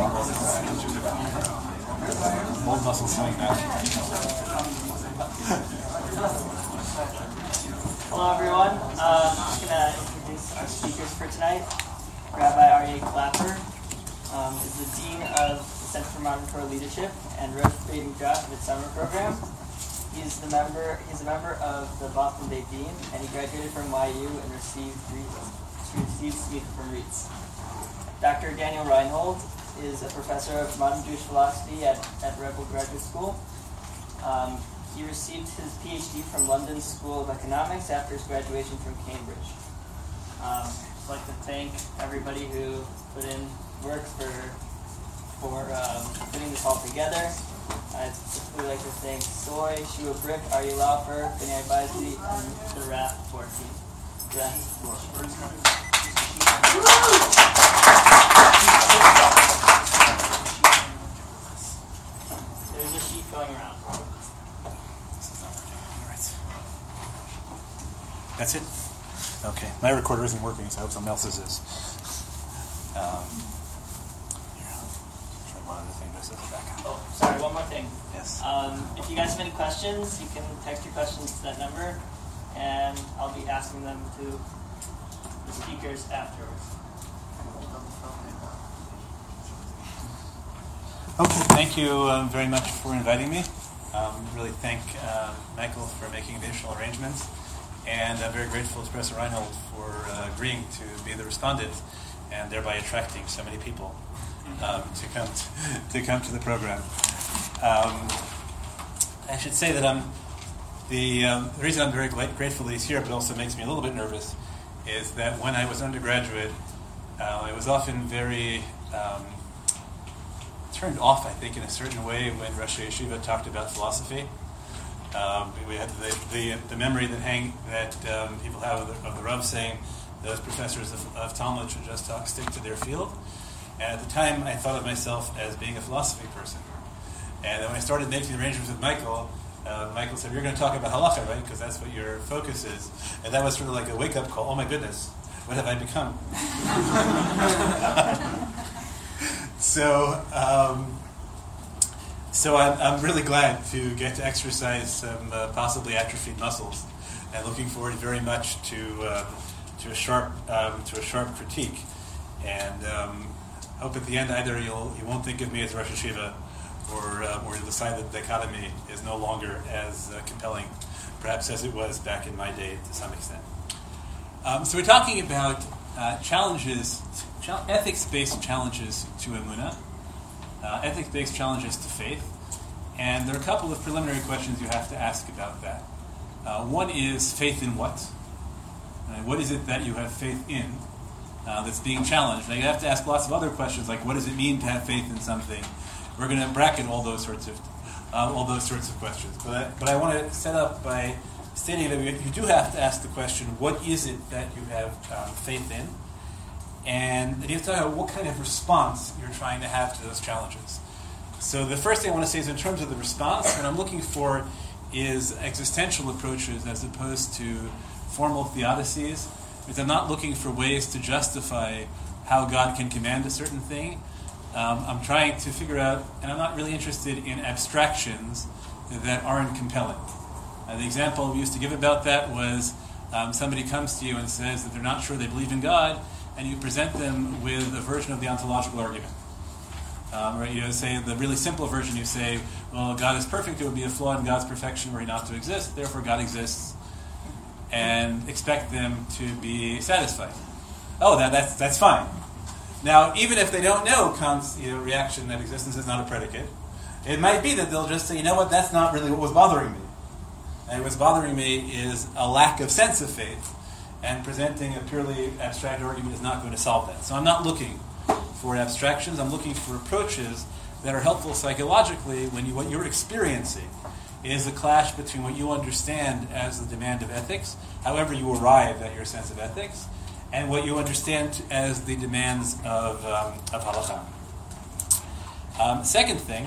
Old muscles coming back. Hello, everyone. I'm just going to introduce our speakers for tonight. Rabbi Aryeh Clapper is the Dean of the Center for Modern Torah Leadership and Rosh Beit Midrash of its summer program. He's a member of the Boston Beit Din, and he graduated from YU and received Smicha from REITs. Dr. Daniel Reinhold is a professor of modern Jewish philosophy at Rebel Graduate School. He received his PhD from London School of Economics after his graduation from Cambridge. I'd like to thank everybody who put in work for putting this all together. I'd specifically like to thank Soy, Shua Brick, Aryeh Laufer, Benay Baisi, and the RAF 14. There's a sheet going around. That's it? Okay. My recorder isn't working, so I hope someone else's is. Try one other thing. This is back. Oh, sorry, one more thing. Yes. If you guys have any questions, you can text your questions to that number, and I'll be asking them to the speakers afterwards. Okay, thank you very much for inviting me. Really thank Michael for making the initial arrangements. And I'm very grateful to Professor Reinhold for agreeing to be the respondent and thereby attracting so many people to come to the program. I should say that the reason I'm very grateful that he's here, but also makes me a little bit nervous, is that when I was undergraduate, I was often very turned off, I think, in a certain way when Rosh Yeshiva talked about philosophy. We had the memory that people have of the Rav saying those professors of Talmud should just stick to their field. And at the time, I thought of myself as being a philosophy person. And then when I started making arrangements with Michael, Michael said, "You're going to talk about halacha, right? Because that's what your focus is." And that was sort of like a wake-up call. Oh my goodness, what have I become? So I'm really glad to get to exercise some possibly atrophied muscles, and looking forward very much to a sharp critique. And hope at the end either you won't think of me as Rosh Yeshiva, or you'll decide that the dichotomy is no longer as compelling, perhaps as it was back in my day to some extent. So we're talking about ethics-based challenges to Emunah. Ethics-based challenges to faith. And there are a couple of preliminary questions you have to ask about that. One is faith in what? What is it that you have faith in that's being challenged? Now you have to ask lots of other questions, like what does it mean to have faith in something? We're going to bracket all those sorts of questions. But I want to set up by stating that you do have to ask the question, what is it that you have faith in? And you have to talk about what kind of response you're trying to have to those challenges. So the first thing I want to say is in terms of the response, what I'm looking for is existential approaches as opposed to formal theodicies. Because I'm not looking for ways to justify how God can command a certain thing. I'm trying to figure out, and I'm not really interested in abstractions that aren't compelling. The example we used to give about that was somebody comes to you and says that they're not sure they believe in God, and you present them with a version of the ontological argument. Say the really simple version, you say, well, God is perfect, it would be a flaw in God's perfection were he not to exist, therefore God exists, and expect them to be satisfied. Oh, that's fine. Now, even if they don't know Kant's reaction that existence is not a predicate, it might be that they'll just say, you know what, that's not really what was bothering me. And what's bothering me is a lack of sense of faith, and presenting a purely abstract argument is not going to solve that. So I'm not looking for abstractions. I'm looking for approaches that are helpful psychologically when what you're experiencing is a clash between what you understand as the demand of ethics, however you arrive at your sense of ethics, and what you understand as the demands of halakha. Second thing,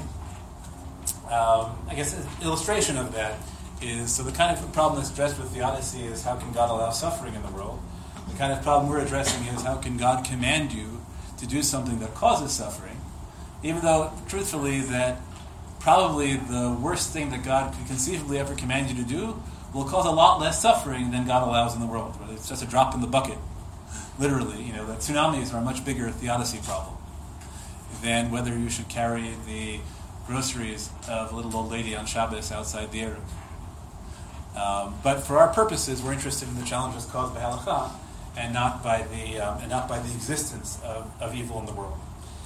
I guess an illustration of that is, so the kind of problem that's addressed with theodicy is how can God allow suffering in the world? The kind of problem we're addressing is how can God command you to do something that causes suffering? even though, truthfully, that probably the worst thing that God could conceivably ever command you to do will cause a lot less suffering than God allows in the world. Right? It's just a drop in the bucket, literally. The tsunamis are a much bigger theodicy problem than whether you should carry the groceries of a little old lady on Shabbos outside the Eruv. But for our purposes, we're interested in the challenges caused by halakha, and not by the existence of evil in the world.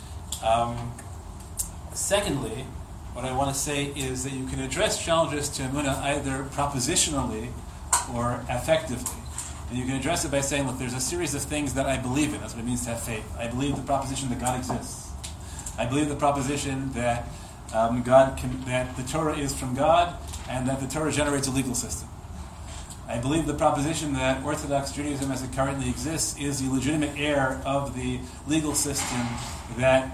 Secondly, what I want to say is that you can address challenges to emunah either propositionally or affectively. And you can address it by saying, look, there's a series of things that I believe in. That's what it means to have faith. I believe the proposition that God exists. I believe the proposition that that the Torah is from God and that the Torah generates a legal system. I believe the proposition that Orthodox Judaism as it currently exists is the legitimate heir of the legal system that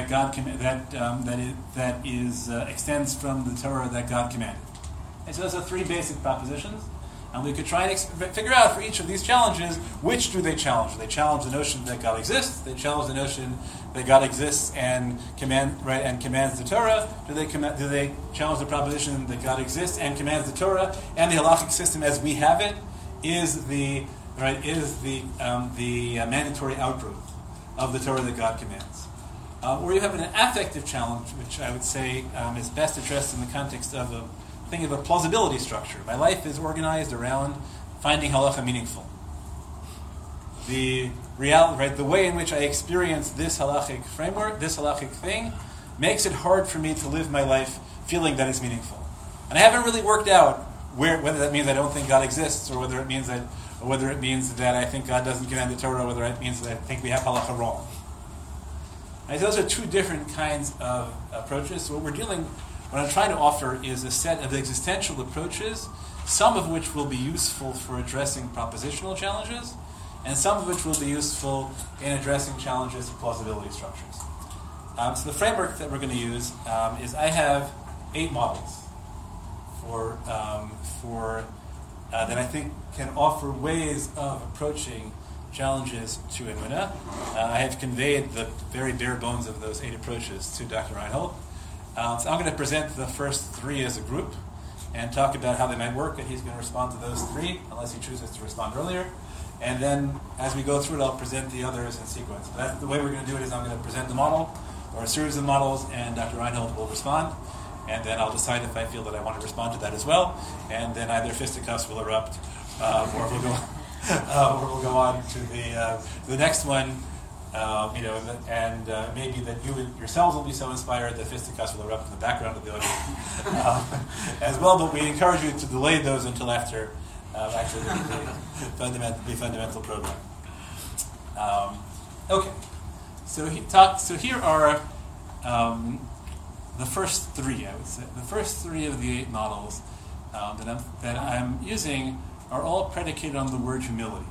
extends from the Torah that God commanded. And so those are three basic propositions. And we could try and figure out for each of these challenges, which do they challenge? Do they challenge the notion that God exists? Do they challenge the notion that God exists and commands the Torah? Do they challenge the proposition that God exists and commands the Torah and the halachic system as we have it is the mandatory outgrowth of the Torah that God commands? Or you have an affective challenge, which I would say is best addressed in the context of a plausibility structure. My life is organized around finding halacha meaningful. The way in which I experience this halachic framework, this halachic thing, makes it hard for me to live my life feeling that it's meaningful. And I haven't really worked out whether that means I don't think God exists, or whether it means that I think God doesn't command the Torah, or whether it means that I think we have halacha wrong. And those are two different kinds of approaches. So what I'm trying to offer is a set of existential approaches, some of which will be useful for addressing propositional challenges, and some of which will be useful in addressing challenges to plausibility structures. So the framework that we're going to use is I have 8 models that I think can offer ways of approaching challenges to emunah. I have conveyed the very bare bones of those 8 approaches to Dr. Reinhold. So I'm going to present the first 3 as a group and talk about how they might work, and he's going to respond to those 3, unless he chooses to respond earlier. And then, as we go through it, I'll present the others in sequence. But that's the way we're going to do it is I'm going to present the model, or a series of models, and Dr. Reinhold will respond. And then I'll decide if I feel that I want to respond to that as well. And then either fisticuffs will erupt, or we'll go on to the next one. Maybe that you yourselves will be so inspired that fisticuffs will erupt in the background of the audience as well. But we encourage you to delay those until after the fundamental program. Okay, so here are the first 3. I would say the first 3 of the 8 models that I'm using are all predicated on the word humility.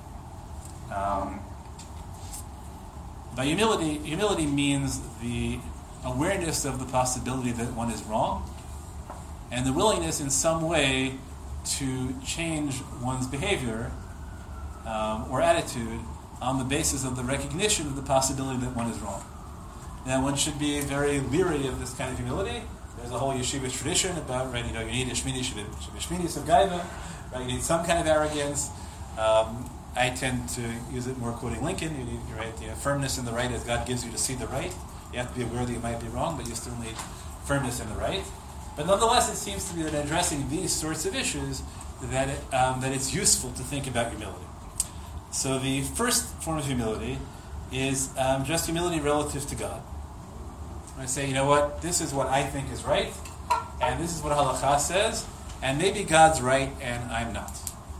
By humility means the awareness of the possibility that one is wrong, and the willingness in some way to change one's behavior or attitude on the basis of the recognition of the possibility that one is wrong. Now, one should be very leery of this kind of humility. There's a whole yeshivish tradition about, you need a shminis of gaiva, right? You need some kind of arrogance. I tend to use it more quoting Lincoln. You need firmness in the right as God gives you to see the right. You have to be aware that you might be wrong, but you still need firmness in the right. But nonetheless, it seems to me that in addressing these sorts of issues, that it's useful to think about humility. So the first form of humility is just humility relative to God. I say, this is what I think is right, and this is what halakha says, and maybe God's right and I'm not.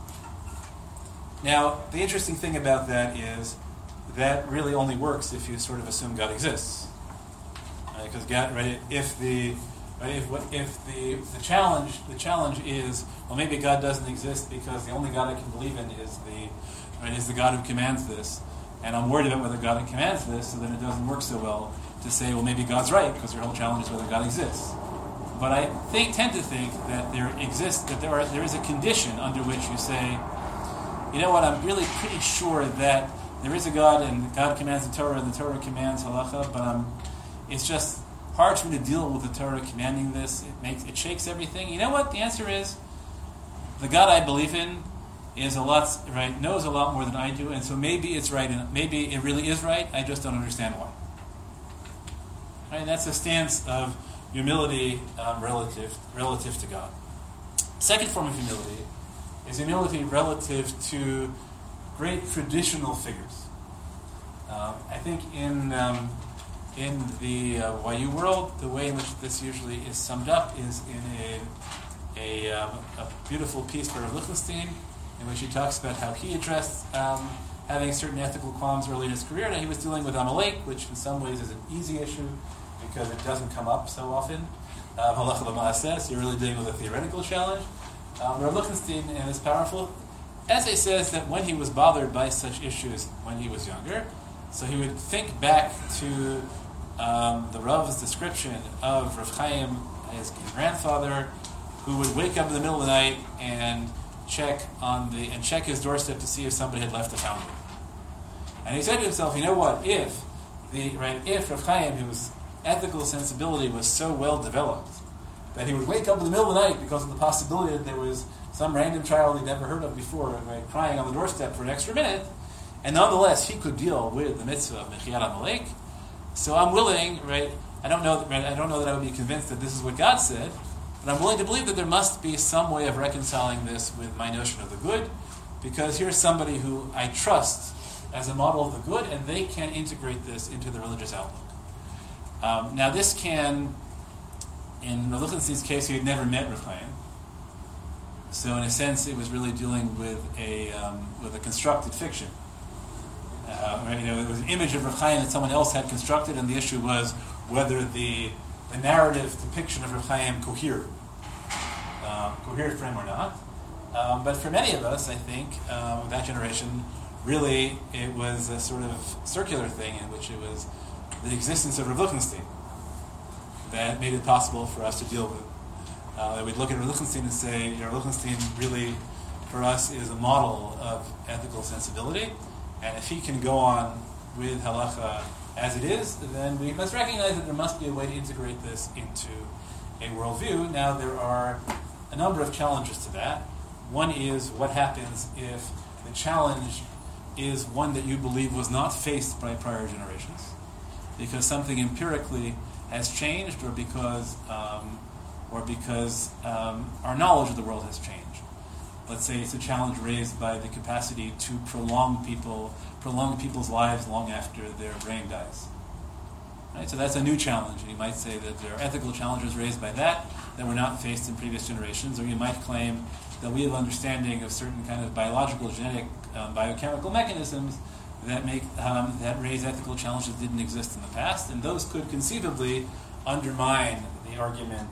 Now, the interesting thing about that is that really only works if you sort of assume God exists, because God, right? If the challenge is, well, maybe God doesn't exist because the only God I can believe in is the God who commands this, and I'm worried about whether God commands this, so then it doesn't work so well to say, well, maybe God's right because your whole challenge is whether God exists. But I tend to think that there is a condition under which you say, I'm really pretty sure that there is a God and God commands the Torah and the Torah commands halacha, but it's just hard for me to deal with the Torah commanding this. It shakes everything. You know what? The answer is, the God I believe in knows a lot more than I do, and so maybe it's right, and maybe it really is right. I just don't understand why. Right? That's a stance of humility relative to God. Second form of humility is humility relative to great traditional figures. I think in the YU world, the way in which this usually is summed up is in a beautiful piece by Rav Lichtenstein, in which he talks about how he addressed having certain ethical qualms early in his career, and he was dealing with Amalek, which in some ways is an easy issue because it doesn't come up so often. Halacha l'ma'aseh, you're really dealing with a theoretical challenge. Rav Lichtenstein, in his powerful essay, says that when he was bothered by such issues when he was younger, so he would think back to the Rav's description of Rav Chaim, his grandfather, who would wake up in the middle of the night and check his doorstep to see if somebody had left a fountain. And he said to himself, you know what? If Rav Chaim, whose ethical sensibility was so well developed that he would wake up in the middle of the night because of the possibility that there was some random child he'd never heard of before, crying on the doorstep for an extra minute, and nonetheless he could deal with the mitzvah of Mechiyat Amalek. So I'm willing, I don't know that I would be convinced that this is what God said, but I'm willing to believe that there must be some way of reconciling this with my notion of the good, because here's somebody who I trust as a model of the good, and they can integrate this into the religious outlook. Now this can, in Rav Lichtenstein's case, he had never met Rav Chaim, so in a sense it was really dealing with a constructed fiction. It was an image of Rav Chaim that someone else had constructed, and the issue was whether the narrative depiction of Rav Chaim cohered for him or not. But for many of us, I think, that generation, really it was a sort of circular thing in which it was the existence of Rav Lichtenstein that made it possible for us to deal with. We'd look at Rav Lichtenstein and say, Rav Lichtenstein really, for us, is a model of ethical sensibility. And if he can go on with halacha as it is, then we must recognize that there must be a way to integrate this into a worldview. Now, there are a number of challenges to that. One is, what happens if the challenge is one that you believe was not faced by prior generations, because something empirically has changed, or because our knowledge of the world has changed. Let's say it's a challenge raised by the capacity to prolong people's lives long after their brain dies. Right? So that's a new challenge, and you might say that there are ethical challenges raised by that were not faced in previous generations, or you might claim that we have understanding of certain kind of biological, genetic, biochemical mechanisms that raise ethical challenges that didn't exist in the past, and those could conceivably undermine the argument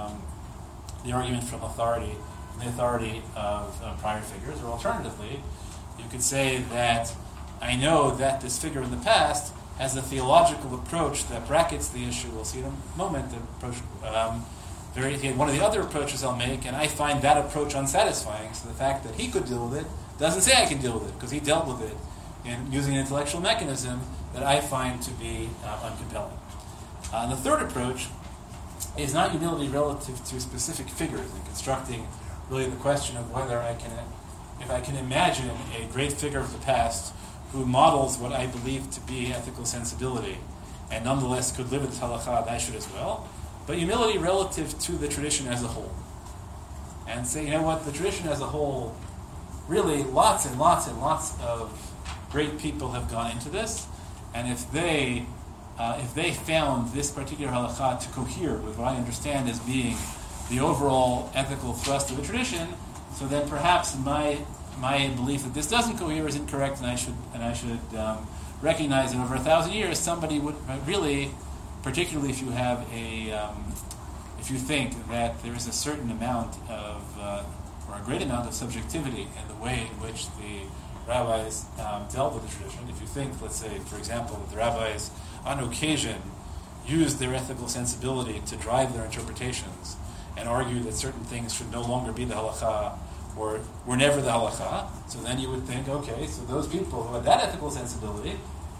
from authority, the authority of prior figures. Or alternatively, you could say that I know that this figure in the past has a theological approach that brackets the issue. We'll see in a moment. The approach, one of the other approaches I'll make, and I find that approach unsatisfying. So the fact that he could deal with it doesn't say I can deal with it, because he dealt with it in using an intellectual mechanism that I find to be uncompelling. The third approach is not humility relative to specific figures, and constructing really the question of whether if I can imagine a great figure of the past who models what I believe to be ethical sensibility, and nonetheless could live with halakha, I should as well. But humility relative to the tradition as a whole. And say, you know what, the tradition as a whole, really lots and lots and lots of great people have gone into this, and if they found this particular halakha to cohere with what I understand as being the overall ethical thrust of the tradition, so then perhaps my belief that this doesn't cohere is incorrect, and I should recognize that over 1,000 years somebody would really, particularly if you have if you think that there is a certain amount of or a great amount of subjectivity in the way in which the rabbis dealt with the tradition. If you think, let's say, for example, that the rabbis on occasion used their ethical sensibility to drive their interpretations and argue that certain things should no longer be the halakha or were never the halakha, so then you would think, okay, so those people who had that ethical sensibility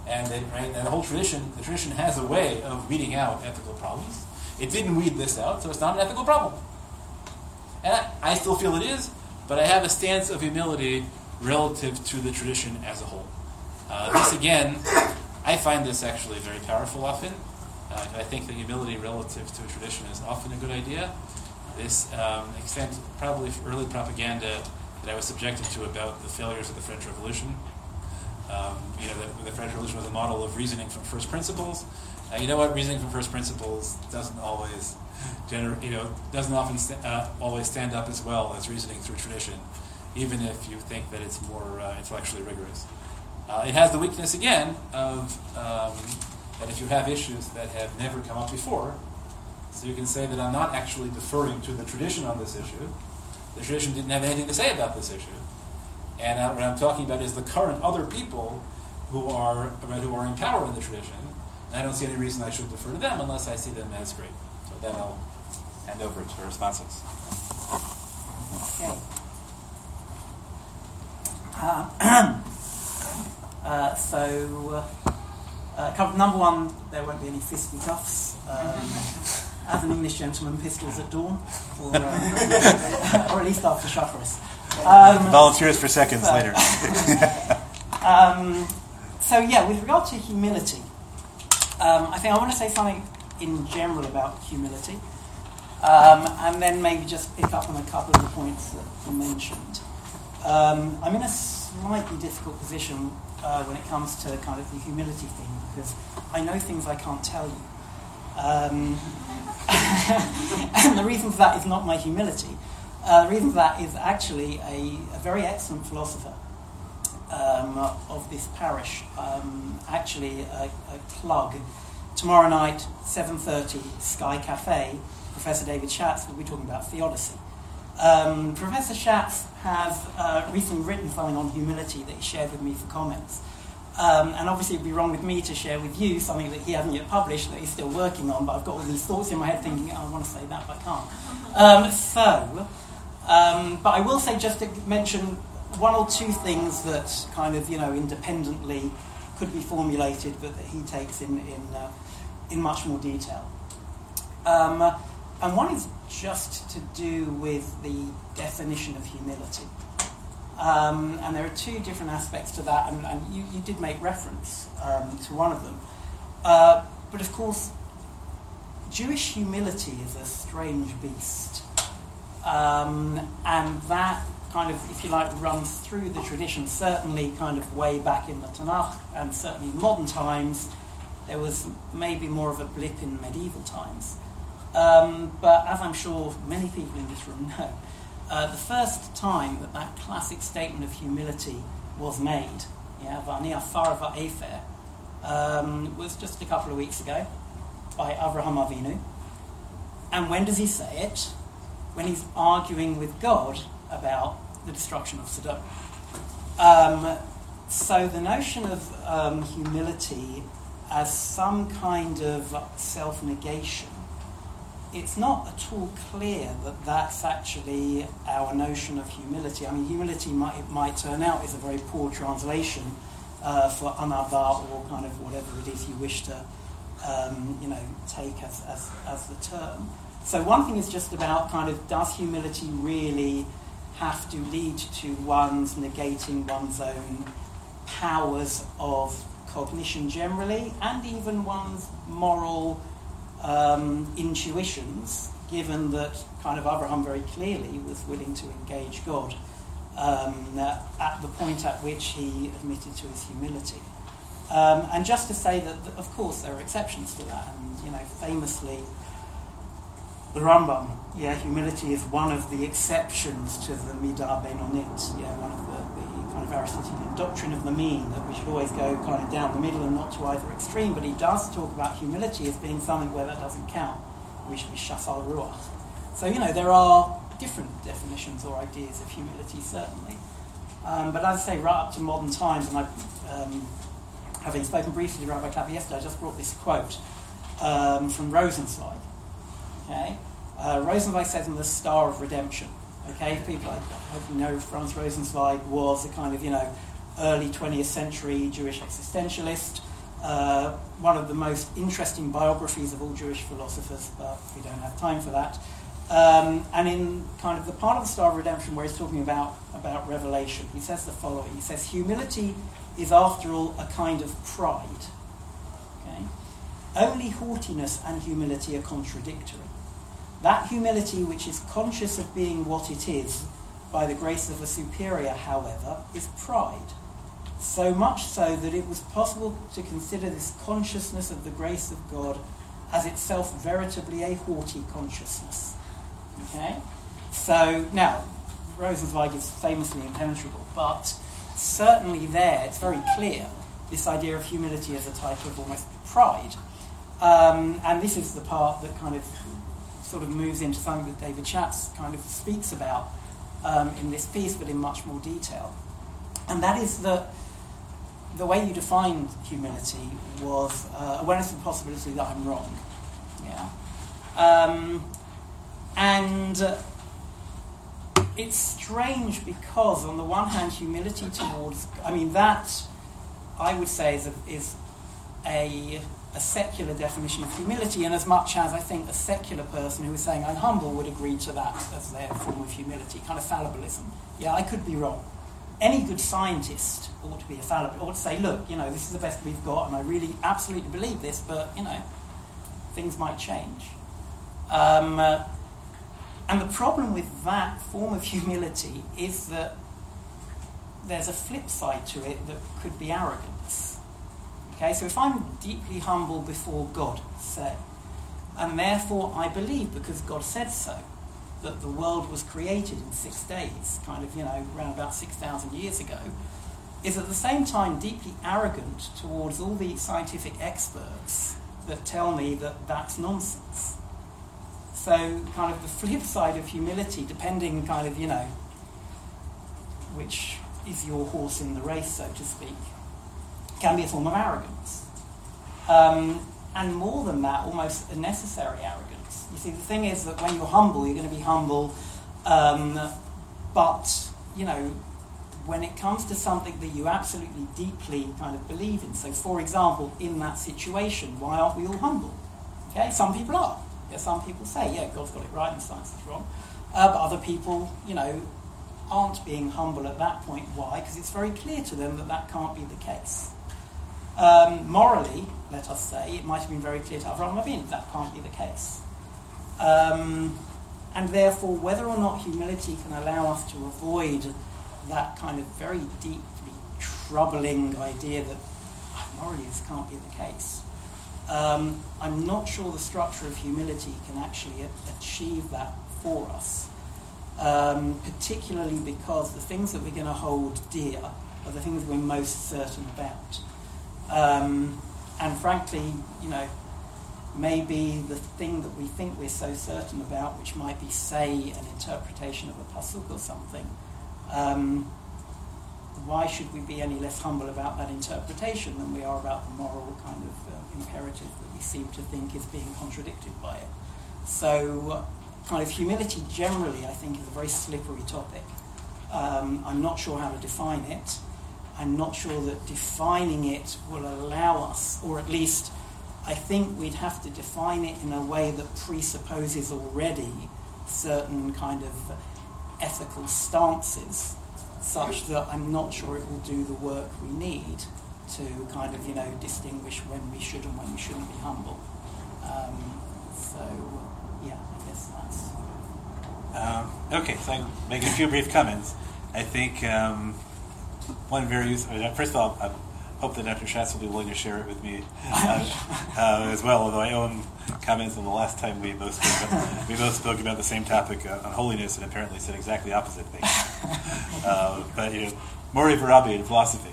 And the whole tradition, the tradition has a way of weeding out ethical problems. It didn't weed this out, so it's not an ethical problem. And I still feel it is, but I have a stance of humility relative to the tradition as a whole. This, again, I find this actually very powerful often. I think that humility relative to a tradition is often a good idea. This extent probably early propaganda that I was subjected to about the failures of the French Revolution. The French Revolution was a model of reasoning from first principles. You know what? Reasoning from first principles doesn't always, always stand up as well as reasoning through tradition, even if you think that it's more intellectually rigorous. It has the weakness again of that if you have issues that have never come up before, so you can say that I'm not actually deferring to the tradition on this issue. The tradition didn't have anything to say about this issue. And what I'm talking about is the current other people who are in power in the tradition. And I don't see any reason I should defer to them unless I see them as great. So then I'll hand over to responses. Okay. Number one, there won't be any fisticuffs. As an English gentleman, pistols at dawn, or at least after Shufferus. Volunteers for seconds later. With regard to humility, I think I want to say something in general about humility, and then maybe just pick up on a couple of the points that were mentioned. I'm in a slightly difficult position when it comes to kind of the humility thing, because I know things I can't tell you. And the reason for that is not my humility. The reason for that is actually a very excellent philosopher of this parish. Actually, a plug. Tomorrow night, 7:30, Sky Cafe, Professor David Schatz will be talking about theodicy. Professor Schatz has recently written something on humility that he shared with me for comments. And obviously it would be wrong with me to share with you something that he hasn't yet published, that he's still working on, but I've got all these thoughts in my head thinking, I want to say that, but I can't. But I will say, just to mention one or two things that kind of, independently could be formulated, but that he takes in much more detail. And one is just to do with the definition of humility. And there are two different aspects to that, and you did make reference to one of them. But of course, Jewish humility is a strange beast. And that kind of, if you like, runs through the tradition, certainly kind of way back in the Tanakh, and certainly in modern times. There was maybe more of a blip in medieval times. But as I'm sure many people in this room know, the first time that classic statement of humility was made, V'ani afar va'efer, was just a couple of weeks ago by Avraham Avinu. And when does he say it? When he's arguing with God about the destruction of Sodom. So the notion of humility as some kind of self-negation, it's not at all clear that that's actually our notion of humility. I mean, humility might turn out is a very poor translation for anava, or kind of whatever it is you wish to take as the term. So one thing is just about kind of, does humility really have to lead to one's negating one's own powers of cognition generally, and even one's moral intuitions, given that kind of Abraham very clearly was willing to engage God at the point at which he admitted to his humility. And just to say that, of course, there are exceptions to that, and famously, the Rambam, humility is one of the exceptions to the Midah Benonit, one of the kind of Aristotelian doctrine of the mean, that we should always go kind of down the middle and not to either extreme, but he does talk about humility as being something where that doesn't count. We should be shafal ruach. So, there are different definitions or ideas of humility, certainly. But as I say, right up to modern times, and having spoken briefly to Rabbi Clapper yesterday, I just brought this quote from Rosenzweig. Okay, Rosenzweig says in The Star of Redemption. Okay, people, I hope you know, Franz Rosenzweig was a kind of, early 20th century Jewish existentialist. one of the most interesting biographies of all Jewish philosophers, but we don't have time for that. And in kind of the part of the Star of Redemption where he's talking about revelation, he says the following. He says, humility is after all a kind of pride. Okay? Only haughtiness and humility are contradictory. That humility which is conscious of being what it is by the grace of a superior, however, is pride. So much so that it was possible to consider this consciousness of the grace of God as itself veritably a haughty consciousness. Okay? So, now, Rosenzweig is famously impenetrable, but certainly there, it's very clear, this idea of humility as a type of almost pride. And this is the part that kind of sort of moves into something that David Schatz kind of speaks about in this piece, but in much more detail. And that is that the way you defined humility was awareness of the possibility that I'm wrong. Yeah. And it's strange because, on the one hand, humility towards... I mean, that, I would say, is a secular definition of humility, and as much as I think a secular person who is saying, I'm humble, would agree to that as their form of humility, kind of fallibilism. Yeah, I could be wrong. Any good scientist ought to be a fallible, ought to say, look, this is the best we've got, and I really absolutely believe this, but, things might change. And the problem with that form of humility is that there's a flip side to it that could be arrogance. Okay, so if I'm deeply humble before God, say, and therefore I believe, because God said so, that the world was created in 6 days, kind of, around about 6,000 years ago, is at the same time deeply arrogant towards all the scientific experts that tell me that that's nonsense. So kind of the flip side of humility, depending kind of, which is your horse in the race, so to speak, can be a form of arrogance. And more than that, almost a necessary arrogance. You see, the thing is that when you're humble, you're going to be humble, but, when it comes to something that you absolutely deeply kind of believe in, so for example, in that situation, why aren't we all humble? Okay, some people are. Yeah, some people say, yeah, God's got it right and science is wrong. But other people, aren't being humble at that point. Why? Because it's very clear to them that that can't be the case. Morally, let us say, it might have been very clear to Avraham Avinu that can't be the case. And therefore, whether or not humility can allow us to avoid that kind of very deeply troubling idea that morally this can't be the case, I'm not sure the structure of humility can actually achieve that for us, particularly because the things that we're going to hold dear are the things we're most certain about. And frankly, maybe the thing that we think we're so certain about, which might be, say, an interpretation of a pasuk or something, why should we be any less humble about that interpretation than we are about the moral kind of imperative that we seem to think is being contradicted by it? So, kind of humility generally, I think, is a very slippery topic. I'm not sure how to define it. I'm not sure that defining it will allow us, or at least I think we'd have to define it in a way that presupposes already certain kind of ethical stances, such that I'm not sure it will do the work we need to kind of, distinguish when we should and when we shouldn't be humble. I guess that's... Okay, so I make a few brief comments. I think one very useful... First of all, I hope that Dr. Schatz will be willing to share it with me as well, although I own comments on the last time we both spoke about the same topic on holiness and apparently said exactly opposite things. But, Mori Varabi in philosophy.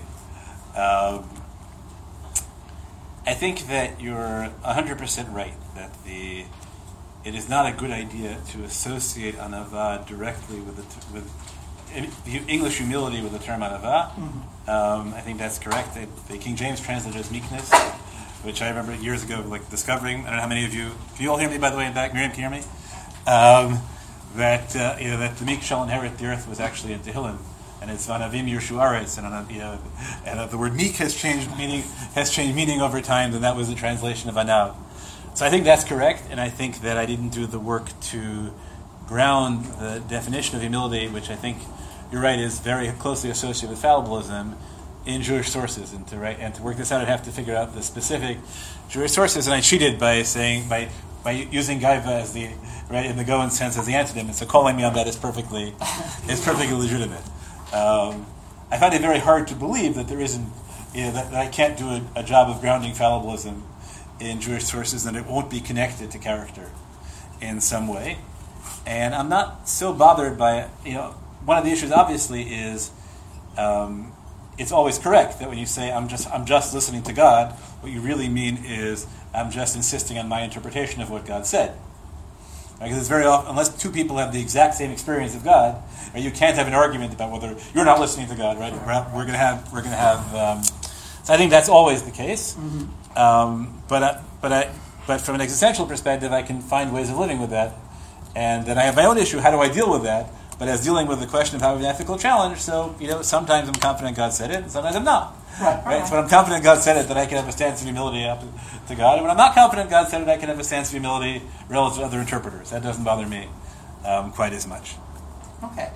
I think that you're 100% right, that it is not a good idea to associate anava directly with English humility with the term anava. Mm-hmm. I think that's correct. The King James translated as meekness, which I remember years ago, discovering. I don't know how many of you. Can you all hear me, by the way, in back? Miriam, can you hear me? That the meek shall inherit the earth was actually a Tehillim and it's Vanavim Yirshu Aretz, and the word meek has changed meaning over time, then that was the translation of Anav. So I think that's correct, and I think that I didn't do the work to ground the definition of humility, which I think you're right is very closely associated with fallibilism, in Jewish sources, and to work this out, I'd have to figure out the specific Jewish sources, and I cheated by using Gaiva as the in the Goan sense as the antonym, and so calling me on that is perfectly legitimate. I find it very hard to believe that there isn't that I can't do a job of grounding fallibilism in Jewish sources, and it won't be connected to character in some way. And I'm not so bothered by one of the issues obviously is. It's always correct that when you say I'm just listening to God, what you really mean is I'm just insisting on my interpretation of what God said. Because it's very often, unless two people have the exact same experience of God, you can't have an argument about whether you're not listening to God, right? We're going to have. So I think that's always the case. Mm-hmm. But from an existential perspective, I can find ways of living with that, and then I have my own issue. How do I deal with that? But as dealing with the question of having an ethical challenge, so sometimes I'm confident God said it, and sometimes I'm not. Right? So when I'm confident God said it, then I can have a stance of humility up to God. And when I'm not confident God said it, I can have a stance of humility relative to other interpreters. That doesn't bother me quite as much. Okay.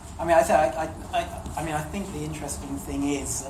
I think the interesting thing is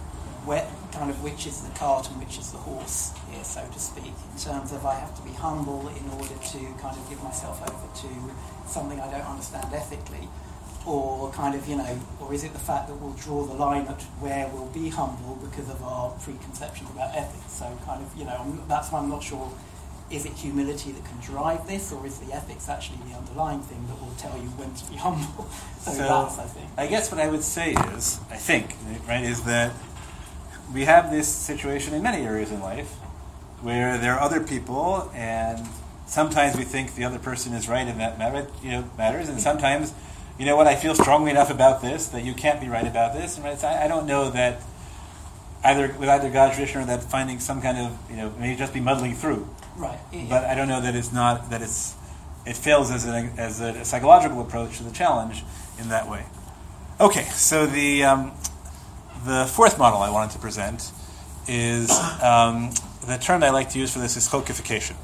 which is the cart and which is the horse here, so to speak, in terms of I have to be humble in order to kind of give myself over to something I don't understand ethically, or or is it the fact that we'll draw the line at where we'll be humble because of our preconceptions about ethics? So that's why I'm not sure, is it humility that can drive this, or is the ethics actually the underlying thing that will tell you when to be humble? So that's, I think. I guess what I would say is, is that we have this situation in many areas in life where there are other people, and sometimes we think the other person is right in that matters, and sometimes, I feel strongly enough about this that you can't be right about this. And I don't know that with either God's tradition or that finding some kind of maybe just be muddling through. Right. Yeah. But I don't know that it fails as a psychological approach to the challenge in that way. Okay, so the fourth model I wanted to present is the term I like to use for this is chokification.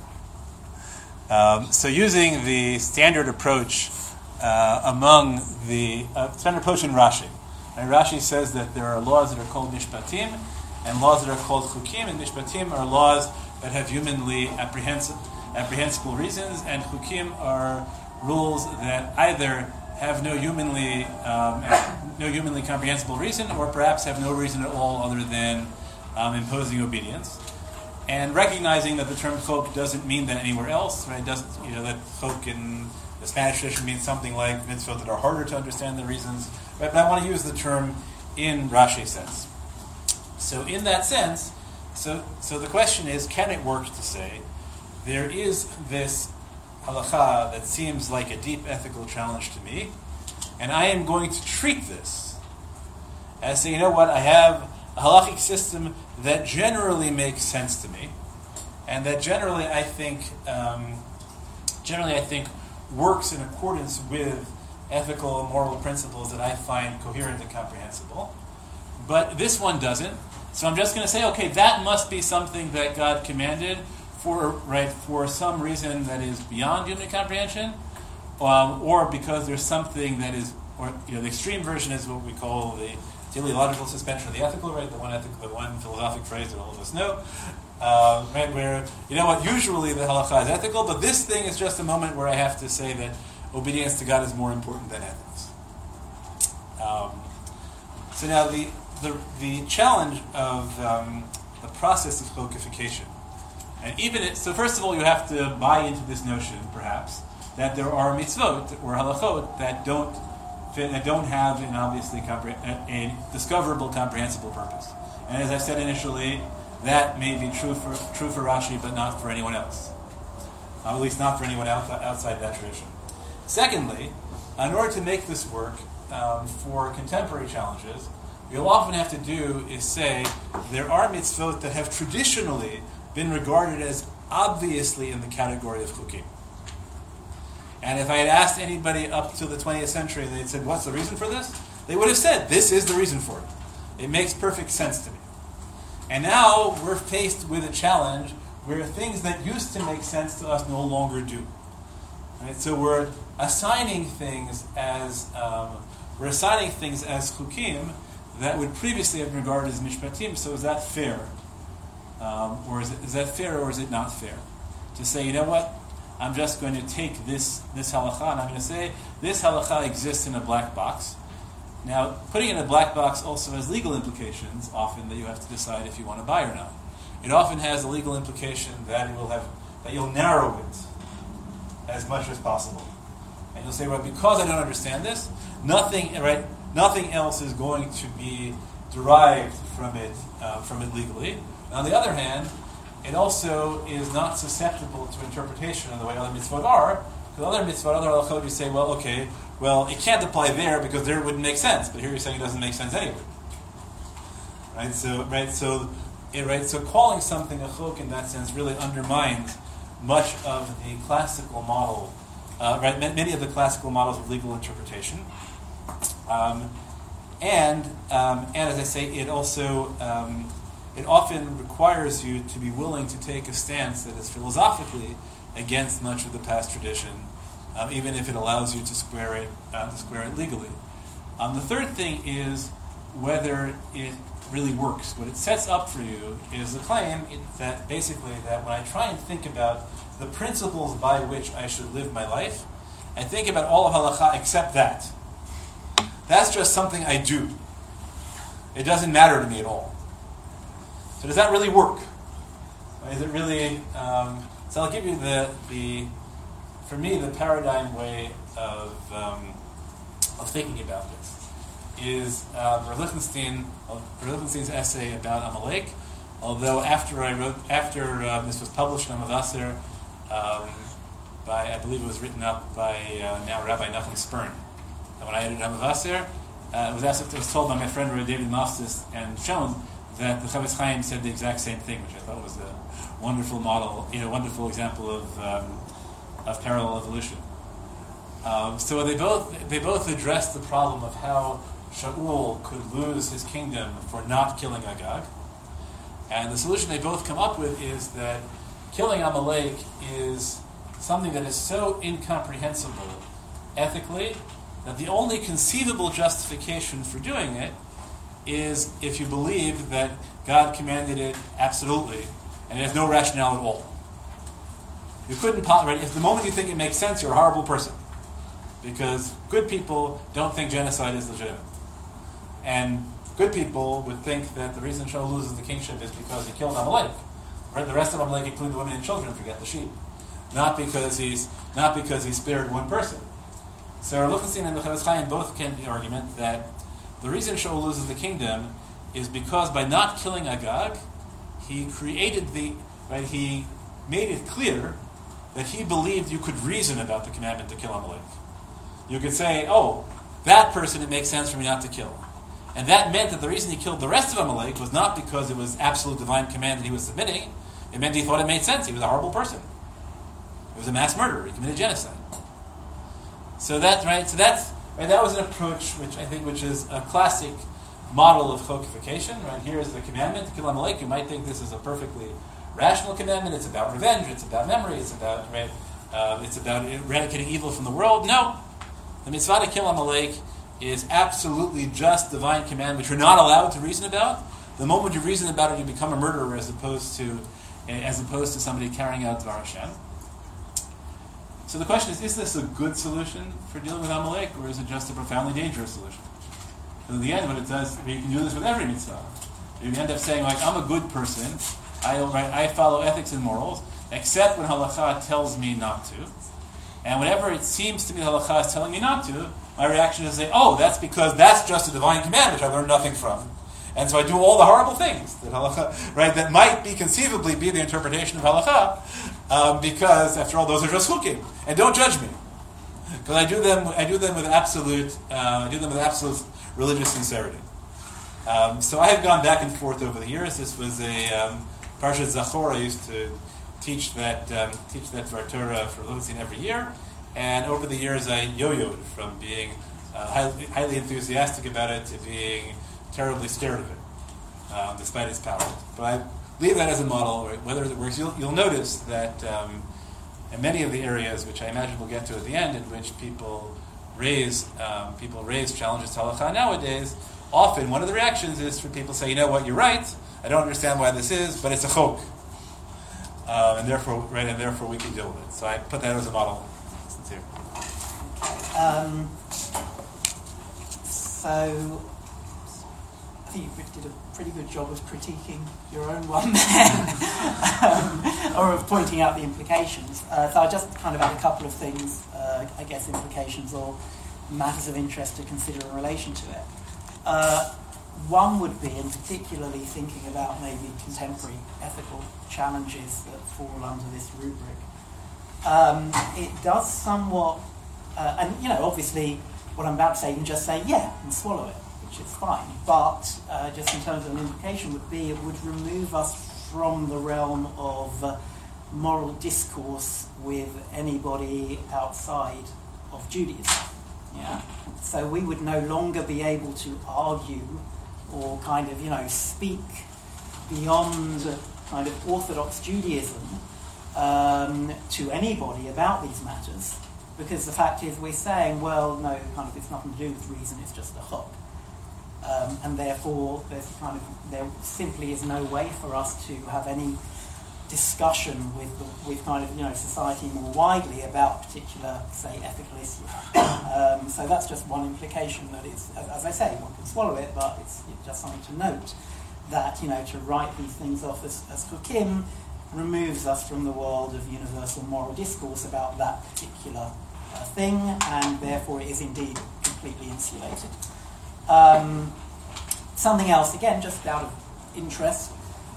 So using the standard approach among the standard approach in Rashi. And Rashi says that there are laws that are called mishpatim and laws that are called chukim, and mishpatim are laws that have humanly apprehensible reasons, and chukim are rules that either have no humanly comprehensible reason, or perhaps have no reason at all other than imposing obedience. And recognizing that the term chok doesn't mean that anywhere else, right? It doesn't, that chok in the Spanish tradition means something like mitzvot that are harder to understand the reasons, right? But I want to use the term in Rashi's sense. So in that sense, so the question is, can it work to say there is this halacha that seems like a deep ethical challenge to me, and I am going to treat this as saying, I have a halachic system that generally makes sense to me, and that generally I think works in accordance with ethical and moral principles that I find coherent and comprehensible. But this one doesn't. So I'm just going to say, okay, that must be something that God commanded for some reason that is beyond human comprehension, or because there's something that is, the extreme version is what we call the teleological suspension of the ethical, right? The one philosophic phrase that all of us know, where usually the halakha is ethical, but this thing is just a moment where I have to say that obedience to God is more important than ethics. So now the challenge of the process of chokification, and so first of all, you have to buy into this notion, perhaps, that there are mitzvot or halachot that don't have an obviously a discoverable, comprehensible purpose. And as I said initially, that may be true for Rashi, but not for anyone else. At least not for anyone outside that tradition. Secondly, in order to make this work for contemporary challenges, what you'll often have to do is say there are mitzvot that have traditionally been regarded as obviously in the category of chukim. And if I had asked anybody up to the 20th century, they'd said, what's the reason for this? they would have said, this is the reason for it. It makes perfect sense to me. And now we're faced with a challenge where things that used to make sense to us no longer do. Right? So we're assigning things as chukim that would previously have been regarded as mishpatim. So is that fair, or is that fair, or is it not fair? To say, you know what, I'm just going to take this halakha, and I'm going to say this halakha exists in a black box. Now, putting it in a black box also has legal implications, often, that you have to decide if you want to buy or not. It often has a legal implication that you'll narrow it as much as possible. And you'll say, well, because I don't understand this, nothing else is going to be derived from it legally. On the other hand, it also is not susceptible to interpretation in the way other mitzvot are. Because other mitzvot, other halachot, you say, well, it can't apply there because there it wouldn't make sense. But here you're saying it doesn't make sense anyway. So calling something a chok in that sense really undermines much of the classical model, many of the classical models of legal interpretation. And as I say, it also it often requires you to be willing to take a stance that is philosophically against much of the past tradition, even if it allows you to square it legally. The third thing is whether it really works. What it sets up for you is the claim that basically that when I try and think about the principles by which I should live my life, I think about all of halakha except that. That's just something I do. It doesn't matter to me at all. So does that really work? Is it really? So I'll give you for me, the paradigm way of thinking about this is Rav Lichtenstein's essay about Amalek. Although after this was published in Amavasser, I believe it was written up by now Rabbi Nachum Spern. And when I edited Amavasser, it was told by my friend Rabbi David Mafsis and shown that the Chavetz Chaim said the exact same thing, which I thought was a wonderful model, wonderful example of parallel evolution. So they both addressed the problem of how Shaul could lose his kingdom for not killing Agag, and the solution they both come up with is that killing Amalek is something that is so incomprehensible ethically that the only conceivable justification for doing it is if you believe that God commanded it absolutely and it has no rationale at all. You couldn't, if the moment you think it makes sense, you're a horrible person. Because good people don't think genocide is legitimate. And good people would think that the reason Shaul loses the kingship is because he killed Amalek. Right? The rest of Amalek, including the women and children, forget the sheep. Not because he spared one person. So Lichtenstein and the Chavetz Chaim both came to the argument that the reason Shaul loses the kingdom is because by not killing Agag, he made it clear that he believed you could reason about the commandment to kill Amalek. You could say, oh, that person it makes sense for me not to kill. And that meant that the reason he killed the rest of Amalek was not because it was absolute divine command that he was submitting. It meant he thought it made sense. He was a horrible person. He was a mass murderer. He committed genocide. That was an approach which is a classic model of chokification. Right, here is the commandment to kill Amalek. You might think this is a perfectly rational commandment. It's about revenge. It's about memory. It's about eradicating evil from the world. No, the mitzvah to kill Amalek is absolutely just divine command, which you're not allowed to reason about. The moment you reason about it, you become a murderer, as opposed to somebody carrying out Dvar Hashem. So the question is this a good solution for dealing with Amalek, or is it just a profoundly dangerous solution? So in the end, what it does, you can do this with every mitzvah. You end up saying, I'm a good person, I follow ethics and morals, except when halakha tells me not to. And whenever it seems to me halakha is telling me not to, my reaction is to say, that's because that's just a divine command, which I learned nothing from. And so I do all the horrible things that halakha, that might conceivably be the interpretation of halakha, because after all, those are just chukim, and don't judge me, because I do them with absolute religious sincerity. So I have gone back and forth over the years. This was a Parshat Zachor. I used to teach that Dvar Torah for Lichtenstein every year, and over the years I yo-yoed from being highly enthusiastic about it to being terribly scared of it, despite its power. But I leave that as a model, right? Whether it works. You'll notice that in many of the areas, which I imagine we'll get to at the end, in which people raise challenges to halacha nowadays, often one of the reactions is for people to say, you know what, you're right, I don't understand why this is, but it's a chok. And therefore we can deal with it. So I put that as a model. Sincere. So I think you did a pretty good job of critiquing your own one there, or of pointing out the implications. So I just kind of had a couple of things, I guess implications or matters of interest to consider in relation to it. One would be, and particularly thinking about maybe contemporary ethical challenges that fall under this rubric. It does somewhat, and obviously what I'm about to say, you can just say yeah and swallow it, which is fine. But just in terms of an implication would be, it would remove us from the realm of moral discourse with anybody outside of Judaism. Yeah. So we would no longer be able to argue or kind of, speak beyond kind of Orthodox Judaism to anybody about these matters, because the fact is we're saying, well, no, kind of it's nothing to do with reason, it's just a chok. And therefore there simply is no way for us to have any discussion with kind of society more widely about particular, say, ethical issues. So that's just one implication, that it's, as I say, one can swallow it, but it's just something to note that to write these things off as chukim removes us from the world of universal moral discourse about that particular thing, and therefore it is indeed completely insulated. Something else, again, just out of interest,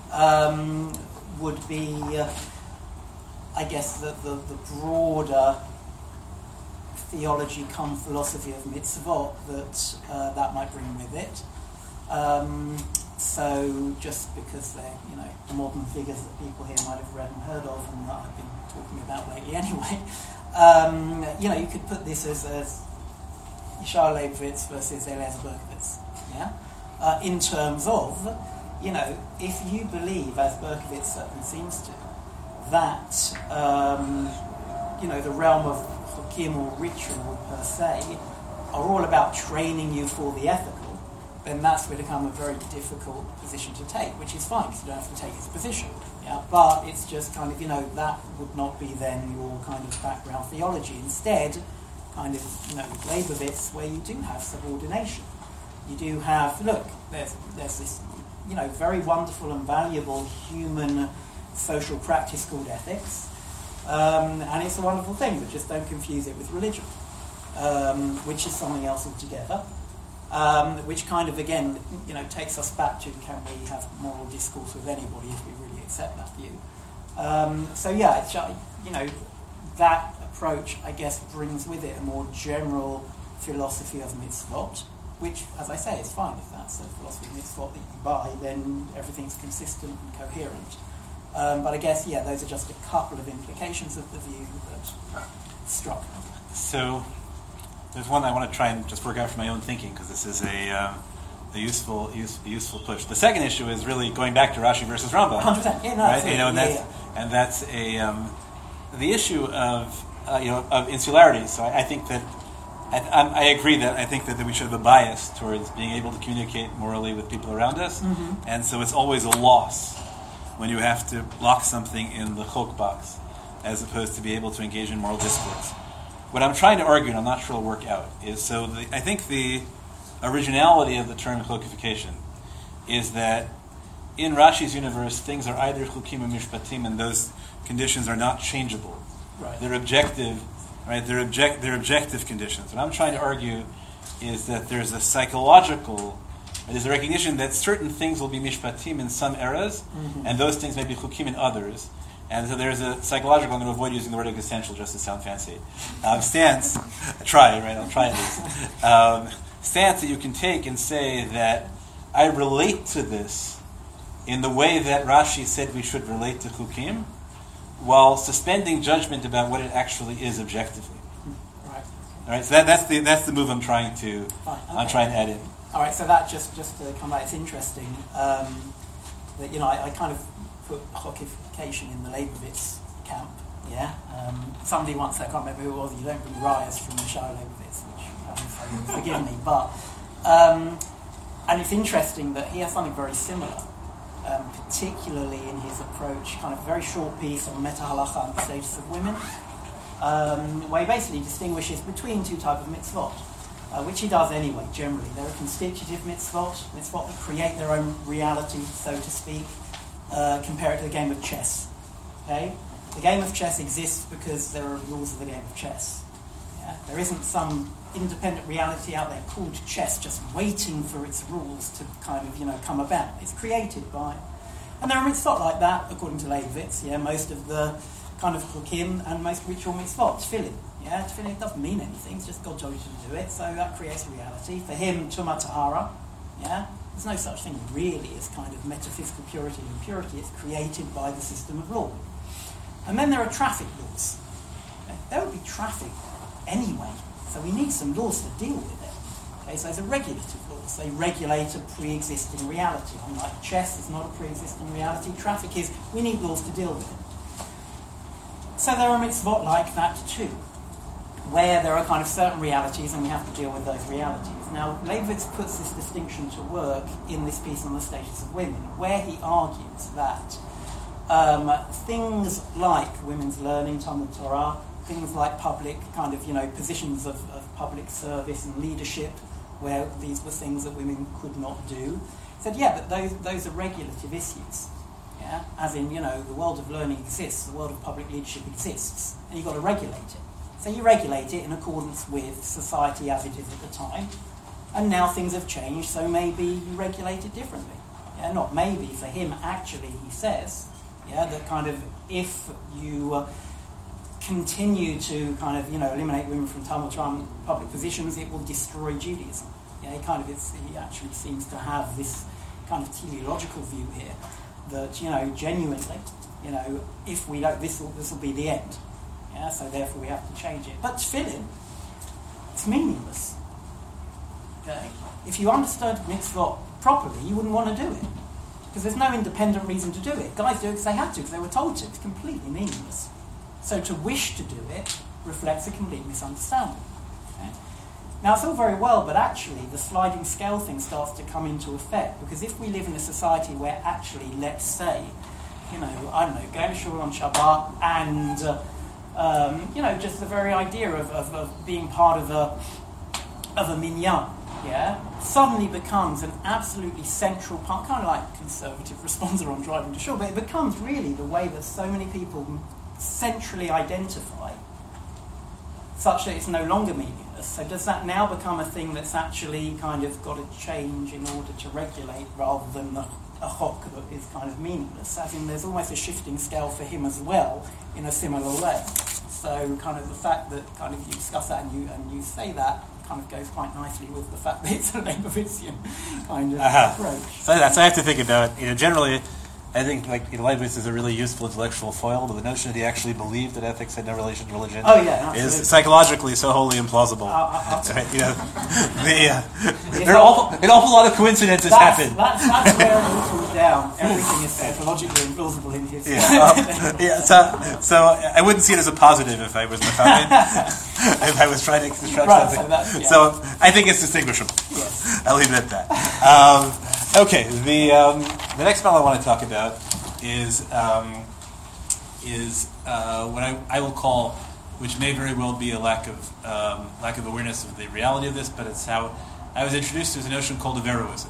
would be, I guess, the broader theology come philosophy of mitzvot that might bring with it. So just because they're modern figures that people here might have read and heard of and that I've been talking about lately anyway, you could put this as Yishar Leibovitz versus Eliezer Berkovitz, yeah? In terms of, if you believe, as Berkovitz certainly seems to, that, the realm of chukim or ritual per se are all about training you for the ethical, then that's going to become a very difficult position to take, which is fine, because you don't have to take his position. Yeah? But it's just kind of, that would not be then your kind of background theology. Instead, kind of, with Leibovitz, where you do have subordination. You do have, look, there's this, very wonderful and valuable human social practice called ethics, and it's a wonderful thing, but just don't confuse it with religion, which is something else altogether, which kind of, again, takes us back to, can we have moral discourse with anybody if we really accept that view? So yeah, that approach, I guess, brings with it a more general philosophy of mitzvot, which, as I say, is fine. If that's a philosophy of mitzvot that you buy, then everything's consistent and coherent. But I guess, those are just a couple of implications of the view that struck me. So there's one I want to try and just work out for my own thinking, because this is a useful push. The second issue is really going back to Rashi versus Rambam. 100%. Yeah, no, right? And that's the issue of insularity. So I think that I agree that I think that we should have a bias towards being able to communicate morally with people around us, and so it's always a loss when you have to lock something in the chok box, as opposed to be able to engage in moral discourse. What I'm trying to argue, and I'm not sure it'll work out, is I think the originality of the term chokification is that in Rashi's universe, things are either chukim or mishpatim, and those conditions are not changeable. Right. They're objective. Right, they're objective conditions. What I'm trying to argue is that there's a recognition that certain things will be mishpatim in some eras, and those things may be chukim in others. And so there's a psychological, I'm going to avoid using the word existential just to sound fancy, stance, I'll try at least, stance that you can take and say that I relate to this in the way that Rashi said we should relate to chukim, while suspending judgment about what it actually is objectively. Right. All right, so that's the move I'm trying to add in. All right, so that just to come back, it's interesting that I kind of put Hockification in the Leibowitz camp. Yeah, somebody once said, I can't remember who it was. You don't bring Ryers from the show Leibowitz, which forgive me, but and it's interesting that he has something very similar, particularly in his approach. Kind of very short piece on meta halacha and the status of women, where he basically distinguishes between two types of mitzvot. Which he does anyway, generally. There are constitutive mitzvot that create their own reality, so to speak. Compare it to the game of chess. Okay? The game of chess exists because there are rules of the game of chess. Yeah? There isn't some independent reality out there called chess just waiting for its rules to kind of, come about. It's created by... And there are mitzvot like that, according to Leibowitz. Yeah? Most of the kind of chukim and most ritual mitzvot, tefillin. Yeah, tefillin doesn't mean anything, it's just God told you to do it, so that creates reality. For him, Tumah Tahara, yeah, there's no such thing really as kind of metaphysical purity and impurity, it's created by the system of law. And then there are traffic laws. Okay? There would be traffic anyway, so we need some laws to deal with it. Okay, so there's a regulative laws, they regulate a pre-existing reality. Unlike chess, it's not a pre-existing reality, traffic is, we need laws to deal with it. So there are mitzvot like that too, where there are kind of certain realities and we have to deal with those realities. Now, Leibowitz puts this distinction to work in this piece on the status of women, where he argues that things like women's learning, Talmud Torah, things like public kind of, positions of public service and leadership, where these were things that women could not do, he said, yeah, but those are regulative issues. Yeah? As in, the world of learning exists, the world of public leadership exists, and you've got to regulate it. So you regulate it in accordance with society as it is at the time. And now things have changed, so maybe you regulate it differently. Yeah, not maybe. For him, actually, he says, that kind of if you continue to kind of, eliminate women from Talmud Torah public positions, it will destroy Judaism. He actually seems to have this kind of teleological view here that, genuinely, if we don't, this will be the end. Yeah, so therefore we have to change it. But tefillin, it's meaningless. Okay? If you understood mitzvot properly, you wouldn't want to do it. Because there's no independent reason to do it. Guys do it because they had to, because they were told to. It's completely meaningless. So to wish to do it reflects a complete misunderstanding. Okay? Now it's all very well, but actually the sliding scale thing starts to come into effect. Because if we live in a society where actually, let's say, going to shul on Shabbat and... just the very idea of being part of a minyan, suddenly becomes an absolutely central part, kind of like conservative responser on driving to shul, but it becomes really the way that so many people centrally identify, such that it's no longer meaningless. So does that now become a thing that's actually kind of got to change in order to regulate rather than a chok that is kind of meaningless? As in, there's almost a shifting scale for him as well in a similar way. So kind of the fact that kind of you discuss that and you say that kind of goes quite nicely with the fact that it's a Leibowitzian kind of approach. So I have to think about generally. I think Leibowitz is a really useful intellectual foil, but the notion that he actually believed that ethics had no relation to religion is psychologically so wholly implausible. An awful lot of coincidences happen. That's where it all falls down. Everything is psychologically implausible in his So I wouldn't see it as a positive if I was if I was trying to construct something. So I think it's distinguishable. Yes. I'll leave it at that. Okay, the next model I want to talk about is what I will call, which may very well be a lack of awareness of the reality of this, but it's how I was introduced to a notion called Averroism.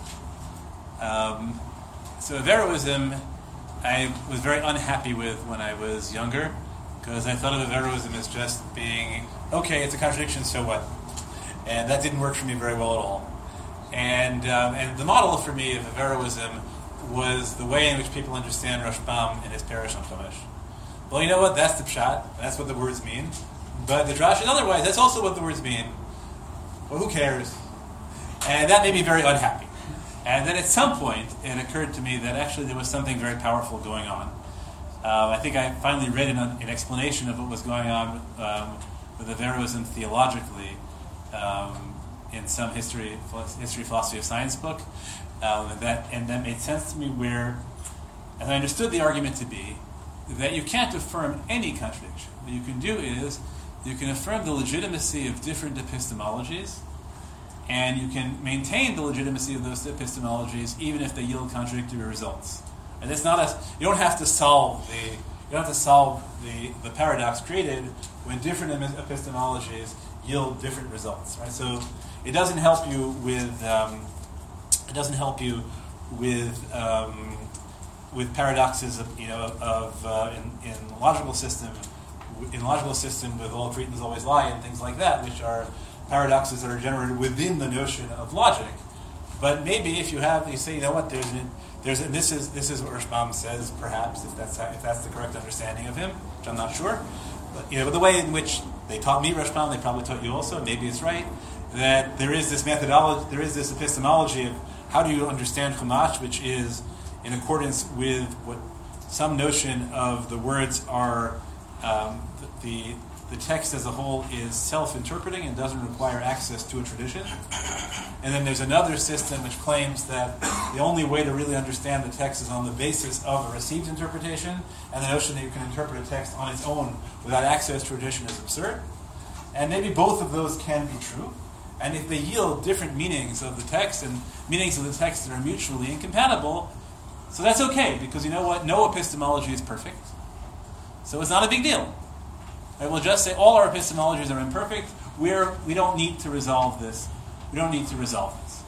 So Averroism, I was very unhappy with when I was younger, because I thought of Averroism as just being, okay, it's a contradiction, so what? And that didn't work for me very well at all. And the model for me of Averroism was the way in which people understand Rashbam in his parish on Chumash. Well, you know what? That's the pshat. That's what the words mean. But the drash is otherwise. That's also what the words mean. Well, who cares? And that made me very unhappy. And then at some point, it occurred to me that actually there was something very powerful going on. I think I finally read an explanation of what was going on with Averroism theologically in some history philosophy of science book, and that made sense to me. Where, and I understood the argument to be that you can't affirm any contradiction. What you can do is you can affirm the legitimacy of different epistemologies, and you can maintain the legitimacy of those epistemologies even if they yield contradictory results. And it's not you don't have to solve the paradox created when different epistemologies yield different results. Right? So it doesn't help you with paradoxes in logical system with all Cretans always lie and things like that, which are paradoxes that are generated within the notion of logic. But maybe if you say, you know what, this is what Rashbam says, perhaps, if that's the correct understanding of him, which I'm not sure. But the way in which they taught me Rashbam, they probably taught you also, maybe it's right, that there is this methodology, there is this epistemology of how do you understand Chumash, which is in accordance with what some notion of the words are, the text as a whole is self-interpreting and doesn't require access to a tradition. And then there's another system which claims that the only way to really understand the text is on the basis of a received interpretation, and the notion that you can interpret a text on its own without access to tradition is absurd. And maybe both of those can be true. And if they yield different meanings of the text and meanings of the text that are mutually incompatible, so that's okay, because you know what? No epistemology is perfect. So it's not a big deal. Right? We'll just say all our epistemologies are imperfect. We don't need to resolve this. We don't need to resolve this.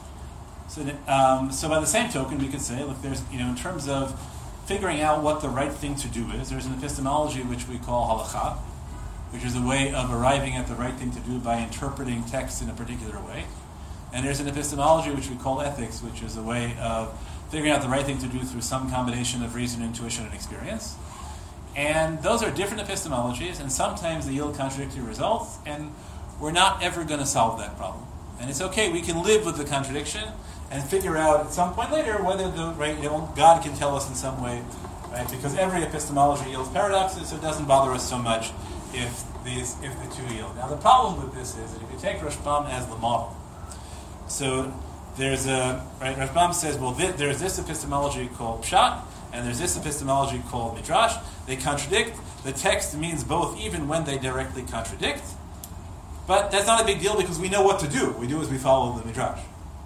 So by the same token, we could say, look, there's in terms of figuring out what the right thing to do is, there's an epistemology which we call halakha, which is a way of arriving at the right thing to do by interpreting text in a particular way. And there's an epistemology which we call ethics, which is a way of figuring out the right thing to do through some combination of reason, intuition, and experience. And those are different epistemologies, and sometimes they yield contradictory results, and we're not ever going to solve that problem. And it's okay, we can live with the contradiction and figure out at some point later whether God can tell us in some way, right? Because every epistemology yields paradoxes, so it doesn't bother us so much if the two yield. Now the problem with this is that if you take Rashbam as the model, so Rashbam says, well, there's this epistemology called Pshat, and there's this epistemology called Midrash. They contradict. The text means both, even when they directly contradict. But that's not a big deal because we know what to do. We do as we follow the Midrash.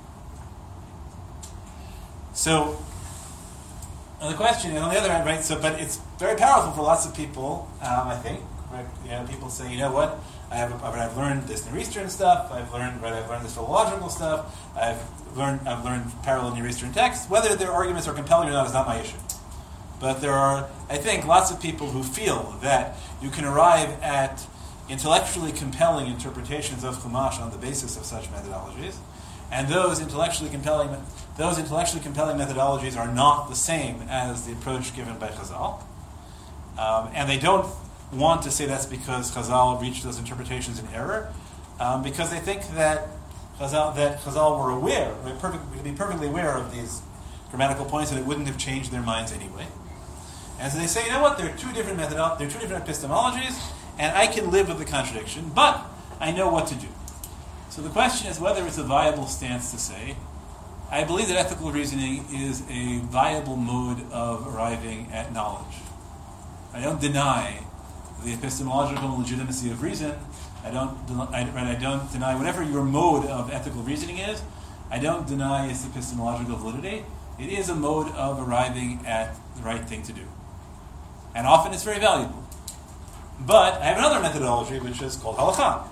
So, and the question, and on the other hand, right? So, but it's very powerful for lots of people. I think, right? People say, you know what? I've learned this Near Eastern stuff. I've learned this philological stuff. I've learned parallel Near Eastern texts. Whether their arguments are compelling or not is not my issue. But there are, I think, lots of people who feel that you can arrive at intellectually compelling interpretations of Chumash on the basis of such methodologies, and those intellectually compelling methodologies are not the same as the approach given by Chazal, and they don't want to say that's because Chazal reached those interpretations in error, because they think that Chazal were aware, would be perfectly aware of these grammatical points, and it wouldn't have changed their minds anyway. And so they say, you know what? There are two different epistemologies, and I can live with the contradiction, but I know what to do. So the question is whether it's a viable stance to say, I believe that ethical reasoning is a viable mode of arriving at knowledge. I don't deny the epistemological legitimacy of reason. I don't deny whatever your mode of ethical reasoning is. I don't deny its epistemological validity. It is a mode of arriving at the right thing to do. And often it's very valuable. But I have another methodology which is called halakha.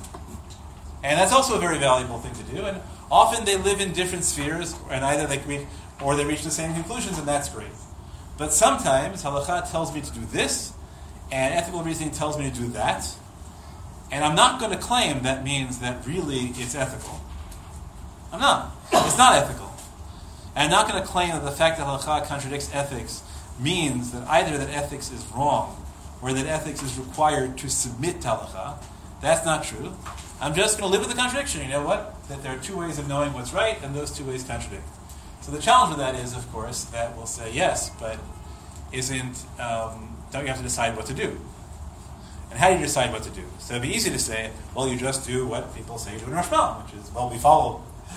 And that's also a very valuable thing to do. And often they live in different spheres, and either they reach the same conclusions, and that's great. But sometimes halakha tells me to do this, and ethical reasoning tells me to do that. And I'm not going to claim that means that really it's ethical. I'm not. It's not ethical. And I'm not going to claim that the fact that halakha contradicts ethics means that either that ethics is wrong or that ethics is required to submit to halakha. That's not true. I'm just going to live with the contradiction. You know what? That there are two ways of knowing what's right, and those two ways contradict. So the challenge with that is, of course, that we'll say yes, but don't you have to decide what to do? And how do you decide what to do? So it'd be easy to say, well, you just do what people say to in Rashbam, which is, well, we follow.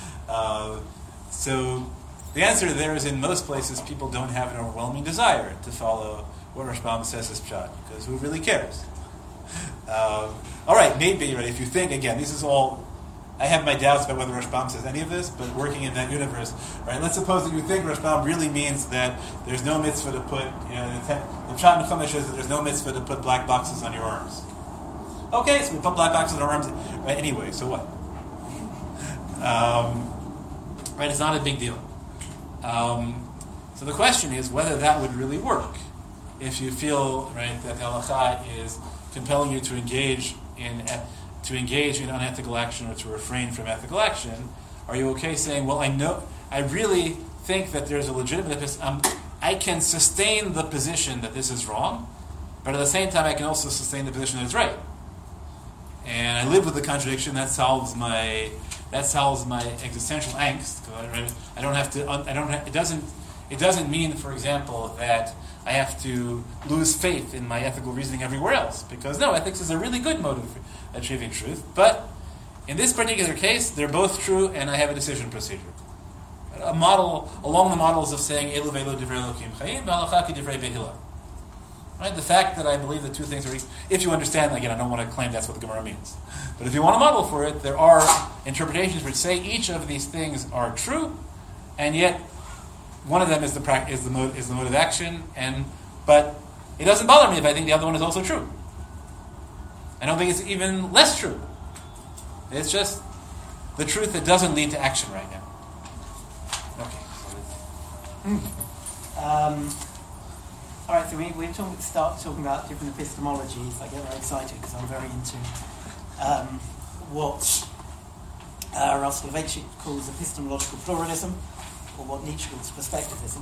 So the answer there is in most places people don't have an overwhelming desire to follow what Rashbam says is pshat, because who really cares? All right, maybe, right, if you think, again, this is all, I have my doubts about whether Rashbam says any of this, but working in that universe, right, let's suppose that you think Rashbam really means that there's no mitzvah to put, the pshat in Chumash is that there's no mitzvah to put black boxes on your arms. Okay, so we put black boxes on our arms, right, anyway, so what? Right, it's not a big deal. So the question is whether that would really work. If you feel, right, that halakha is compelling you to engage in unethical action or to refrain from ethical action, are you okay saying, well, I really think that there's a legitimate, I can sustain the position that this is wrong, but at the same time I can also sustain the position that it's right. And I live with the contradiction. That solves my existential angst. I don't have to. It doesn't mean, for example, that I have to lose faith in my ethical reasoning everywhere else. Because no, ethics is a really good mode of achieving truth. But in this particular case, they're both true, and I have a decision procedure. A model along the models of saying Elu ve'elu divrei Elokim chayim v'halacha ki divrei Behila. Right? The fact that I believe the two things are, if you understand, again, I don't want to claim that's what the Gemara means. But if you want a model for it, there are interpretations which say each of these things are true, and yet one of them is the mode of action, but it doesn't bother me if I think the other one is also true. I don't think it's even less true. It's just the truth that doesn't lead to action right now. Okay. All right, so we start talking about different epistemologies. I get very excited because I'm very into what Russell Soloveitchik calls epistemological pluralism, or what Nietzsche calls perspectivism.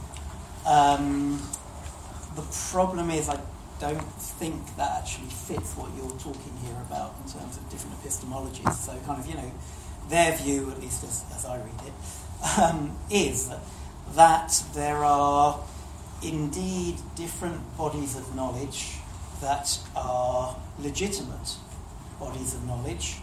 The problem is I don't think that actually fits what you're talking here about in terms of different epistemologies. So kind of, their view, at least as I read it, is that there are indeed different bodies of knowledge that are legitimate bodies of knowledge,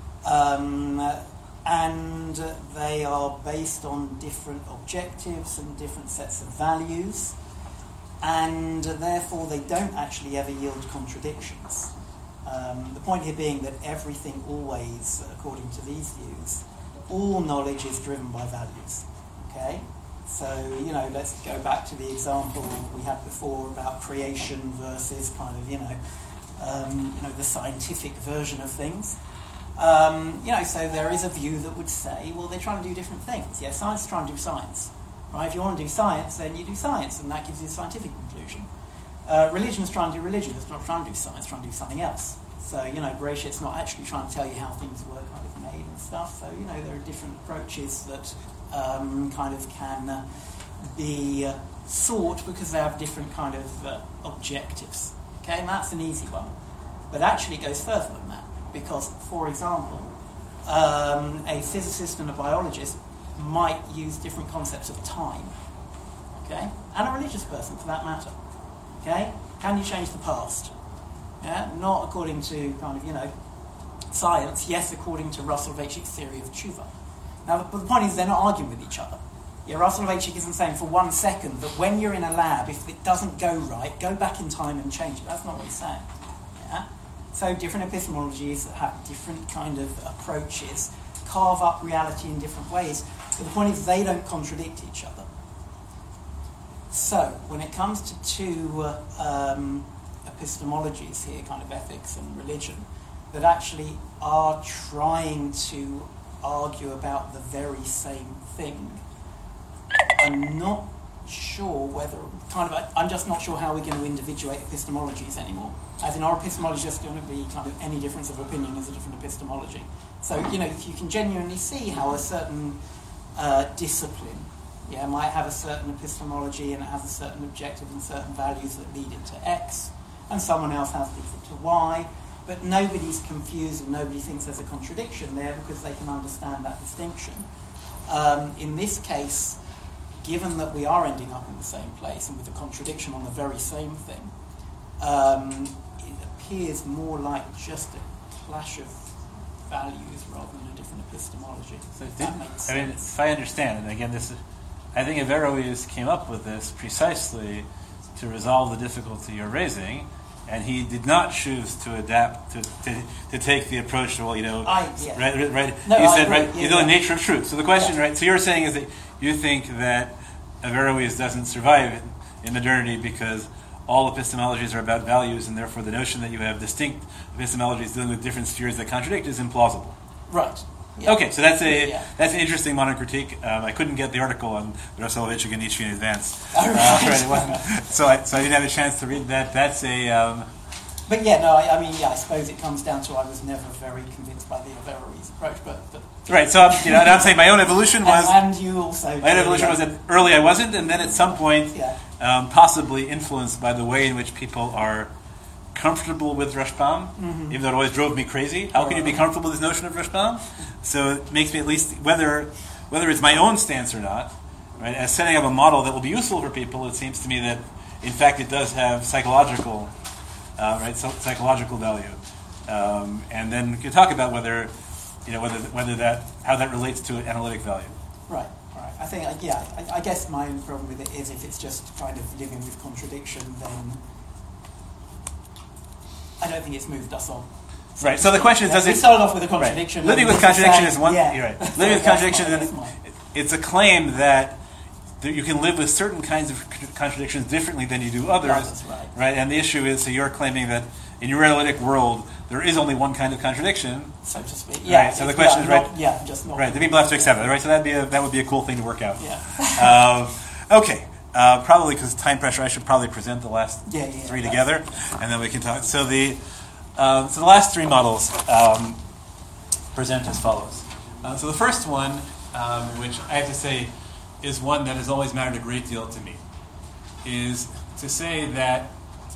and they are based on different objectives and different sets of values, and therefore they don't actually ever yield contradictions. The point here being that everything always, according to these views, all knowledge is driven by values. Okay? So, let's go back to the example we had before about creation versus kind of, the scientific version of things. So there is a view that would say, well, they're trying to do different things. Yeah, science is trying to do science. Right? If you want to do science, then you do science, and that gives you a scientific conclusion. Religion is trying to do religion. It's not trying to do science, it's trying to do something else. So, Bereishit's not actually trying to tell you how things were kind of made and stuff. So, there are different approaches that kind of can be sought because they have different kind of objectives. Okay, and that's an easy one. But actually it goes further than that. Because, for example, a physicist and a biologist might use different concepts of time. Okay? And a religious person, for that matter. Okay? Can you change the past? Yeah? Not according to kind of, science. Yes, according to Russell Soloveitchik's theory of tshuva. Now, the point is they're not arguing with each other. Yeah, Russell Soloveitchik isn't saying for 1 second that when you're in a lab, if it doesn't go right, go back in time and change it. That's not what he's saying. Yeah? So different epistemologies that have different kind of approaches carve up reality in different ways. But the point is they don't contradict each other. So when it comes to two epistemologies here, kind of ethics and religion, that actually are trying to argue about the very same thing, I'm not sure whether, I'm just not sure how we're going to individuate epistemologies anymore. As in, our epistemology is just going to be kind of any difference of opinion is a different epistemology. So, if you can genuinely see how a certain discipline might have a certain epistemology and it has a certain objective and certain values that lead it to X, and someone else has leads it to Y, but nobody's confused and nobody thinks there's a contradiction there because they can understand that distinction. In this case, given that we are ending up in the same place and with a contradiction on the very same thing, it appears more like just a clash of values rather than a different epistemology. So That makes I mean, sense. if I understand, and again, I think Averroes came up with this precisely to resolve the difficulty you're raising, and he did not choose to adapt to take the approach. Well, Yeah. right. No, he I said, agree, right, yeah, you know, the yeah. nature of truth. So the question, Yeah. right? So you're saying is that you think that Averroes doesn't survive in modernity because all epistemologies are about values, and therefore the notion that you have distinct epistemologies dealing with different spheres that contradict is implausible. Right. Yeah. Okay, so that's Yeah. an interesting modern critique. I couldn't get the article on Rosalovich and Nietzsche in advance, Oh, right. right, it wasn't, so I didn't have a chance to read that. That's a But yeah, no, I mean, yeah, I suppose it comes down to I was never very convinced by the Averroes approach, but right. So and I'm saying my own evolution was and you also my own evolution was that early I wasn't, and then at some point, yeah, possibly influenced by the way in which people are comfortable with Rashbam, even though it always drove me crazy. How can you be comfortable with this notion of Rashbam? So it makes me at least whether it's my own stance or not, right? As setting up a model that will be useful for people, it seems to me that in fact it does have psychological value, and then we can talk about whether that how that relates to analytic value. right. I think, I guess my own problem with it is if it's just kind of living with contradiction, then I don't think it's moved us on. Right. So the question is, does we it started off with a contradiction. Right. Living and with this contradiction saying- is one. Yeah. You're right. So Living with that's contradiction, mine, that's mine. it's a claim that you can live with certain kinds of contradictions differently than you do others. Others, right. And the issue is, so you're claiming that in your analytic world there is only one kind of contradiction. So to speak. Yeah. Right, so the question is, right. Just not. Right. The people have to accept it. Right. So that would be a cool thing to work out. Yeah. Okay. Probably because of time pressure, I should probably present the last three that's- together, and then we can talk. So the last three models present as follows. So the first one, which I have to say is one that has always mattered a great deal to me, is to say that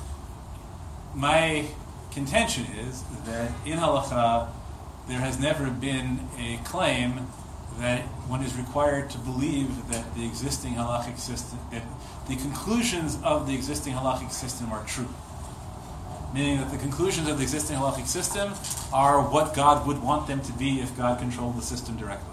my contention is that in halakha there has never been a claim that one is required to believe that the existing halakhic system, that the conclusions of the existing halakhic system are true. Meaning that the conclusions of the existing halakhic system are what God would want them to be if God controlled the system directly.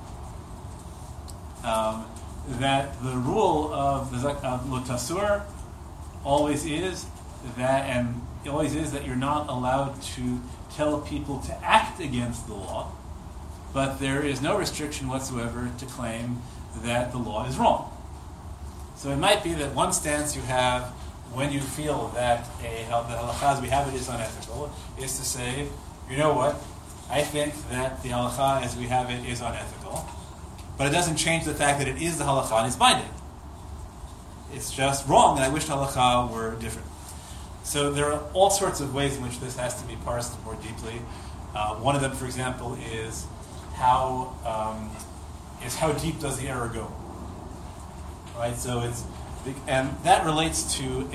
That the rule of Lo Tasur always is that you're not allowed to tell people to act against the law, but there is no restriction whatsoever to claim that the law is wrong. So it might be that one stance you have when you feel that the halakha as we have it is unethical is to say, you know what, I think that the halakha as we have it is unethical, but it doesn't change the fact that it is the halakha and it's binding. It's just wrong, and I wish the halakha were different. So there are all sorts of ways in which this has to be parsed more deeply. One of them, for example, is how deep does the error go? Right. So it's big, and that relates to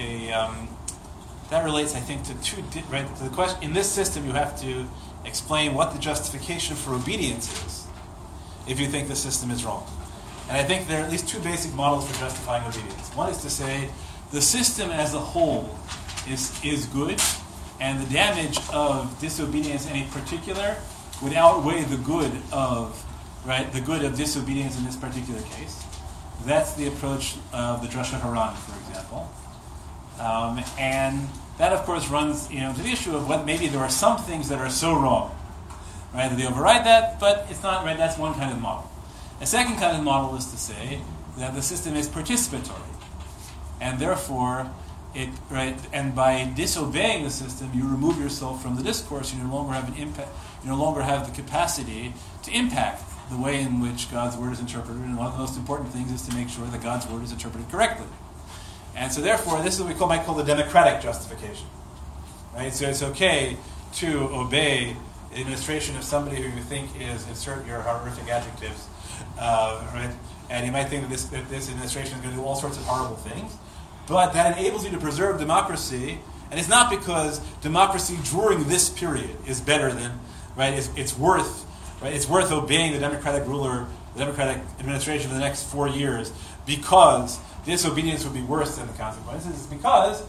I think, to two. Right. To the question in this system, you have to explain what the justification for obedience is if you think the system is wrong. And I think there are at least two basic models for justifying obedience. One is to say the system as a whole is good, and the damage of disobedience in a particular would outweigh the good of disobedience in this particular case. That's the approach of the Drasha Haran, for example. And that, of course, runs to the issue of what maybe there are some things that are so wrong, right, that they override that, but it's not right. That's one kind of model. A second kind of model is to say that the system is participatory, and therefore and by disobeying the system, you remove yourself from the discourse. You no longer have an impact. You no longer have the capacity to impact the way in which God's word is interpreted. And one of the most important things is to make sure that God's word is interpreted correctly. And so, therefore, this is what we might call the democratic justification. Right. So it's okay to obey the administration of somebody who you think is, insert your horrific adjectives, right? And you might think that this administration is going to do all sorts of horrible things. But that enables you to preserve democracy, and it's not because democracy during this period is better than, right? It's worth obeying the democratic ruler, the democratic administration for the next 4 years, because disobedience would be worse than the consequences. It's because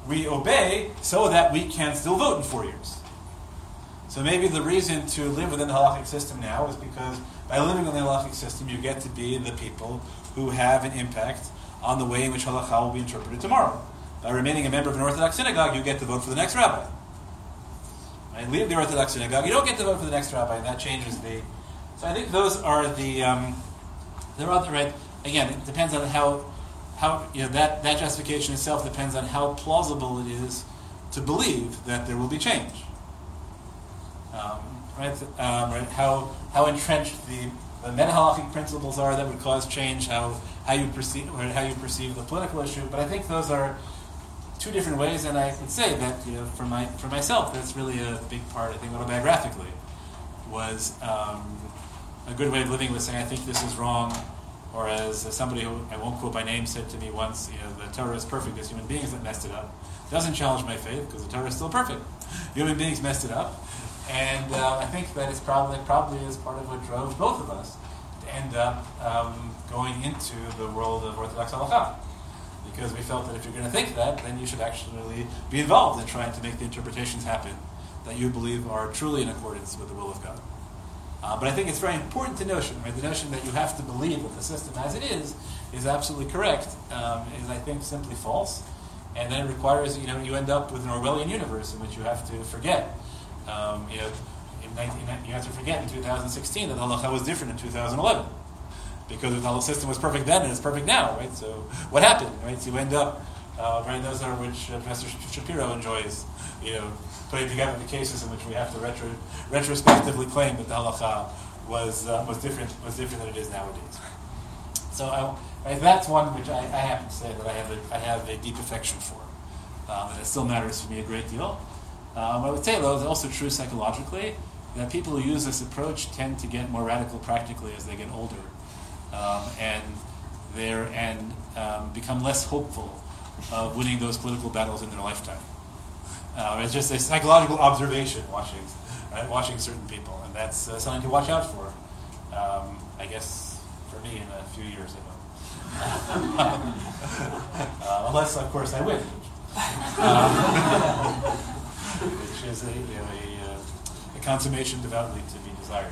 we obey so that we can still vote in 4 years. So maybe the reason to live within the halakhic system now is because by living within the halakhic system, you get to be the people who have an impact on the way in which halakha will be interpreted tomorrow. By remaining a member of an Orthodox synagogue, you get to vote for the next rabbi. Right? Leave the Orthodox synagogue, you don't get to vote for the next rabbi, and that changes the... So I think those are the... they're other, right? Again, it depends on how that justification itself depends on how plausible it is to believe that there will be change. Right? How entrenched the meta-halakhic principles are that would cause change, how you perceive the political issue. But I think those are two different ways, and I would say that for myself, that's really a big part. I think autobiographically was a good way of living was saying I think this is wrong, or as somebody who I won't quote by name said to me once, the Torah is perfect as human beings that messed it up. Doesn't challenge my faith because the Torah is still perfect. Human beings messed it up. And I think that it's probably is part of what drove both of us to end up going into the world of Orthodox halakha. Because we felt that if you're going to think that, then you should actually be involved in trying to make the interpretations happen that you believe are truly in accordance with the will of God. But I think it's very important to notion, right? The notion that you have to believe that the system as it is absolutely correct, is I think simply false. And then it requires, you end up with an Orwellian universe in which you have to forget. You have to forget in 2016 that halakha was different in 2011 because the whole system was perfect then and it's perfect now, right? So what happened, right? So you end up, right? Those are which Professor Shapiro enjoys, putting together the cases in which we have to retrospectively claim that the halakha was different than it is nowadays. So that's one which I have to say that I have a deep affection for, and it still matters for me a great deal. I would say, though, it's also true psychologically that people who use this approach tend to get more radical practically as they get older, and become less hopeful of winning those political battles in their lifetime. It's just a psychological observation watching certain people, and that's something to watch out for. I guess for me in a few years, unless, of course, I win. Which is a consummation devoutly to be desired.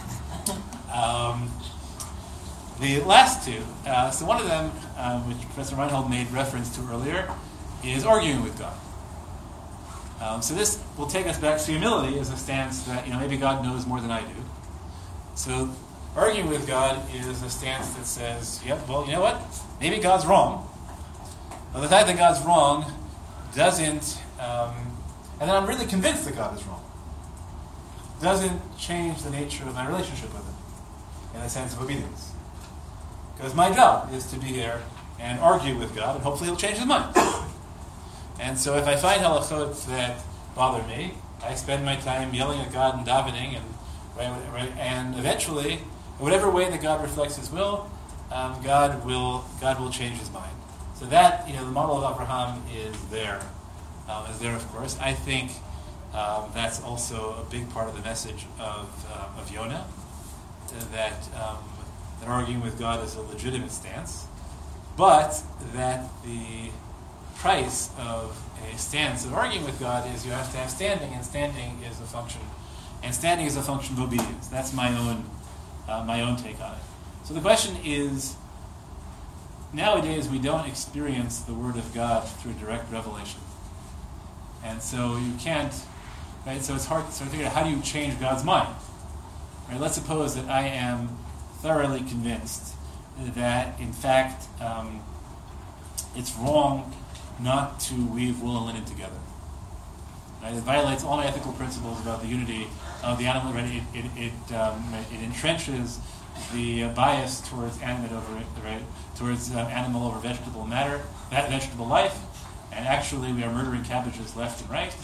The last two, so one of them, which Professor Reinhold made reference to earlier, is arguing with God. So this will take us back to humility as a stance that maybe God knows more than I do. So arguing with God is a stance that says, yep, well, you know what? Maybe God's wrong. But the fact that God's wrong doesn't, and then I'm really convinced that God is wrong, doesn't change the nature of my relationship with Him in a sense of obedience. Because my job is to be here and argue with God, and hopefully He'll change His mind. And so if I find halachot that bother me, I spend my time yelling at God and davening, and eventually, in whatever way that God reflects His will, God will change His mind. So that, the model of Abraham is there, of course. I think that's also a big part of the message of Yonah, that arguing with God is a legitimate stance, but that the price of a stance of arguing with God is you have to have standing, and standing is a function of obedience. That's my own take on it. So the question is, nowadays we don't experience the Word of God through direct revelation. And so you can't, right? So it's hard to sort of figure out how do you change God's mind. Right? Let's suppose that I am thoroughly convinced that, in fact, it's wrong not to weave wool and linen together. Right? It violates all my ethical principles about the unity of the animal. Right? It entrenches the bias towards animal over vegetable matter, vegetable life, and actually we are murdering cabbages left and right.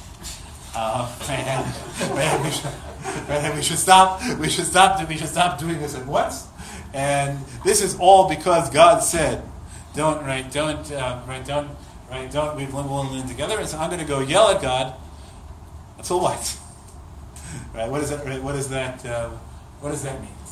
We should stop doing this at once. And this is all because God said, don't weave wool and linen together. And so I'm going to go yell at God until what? Right? What does that mean?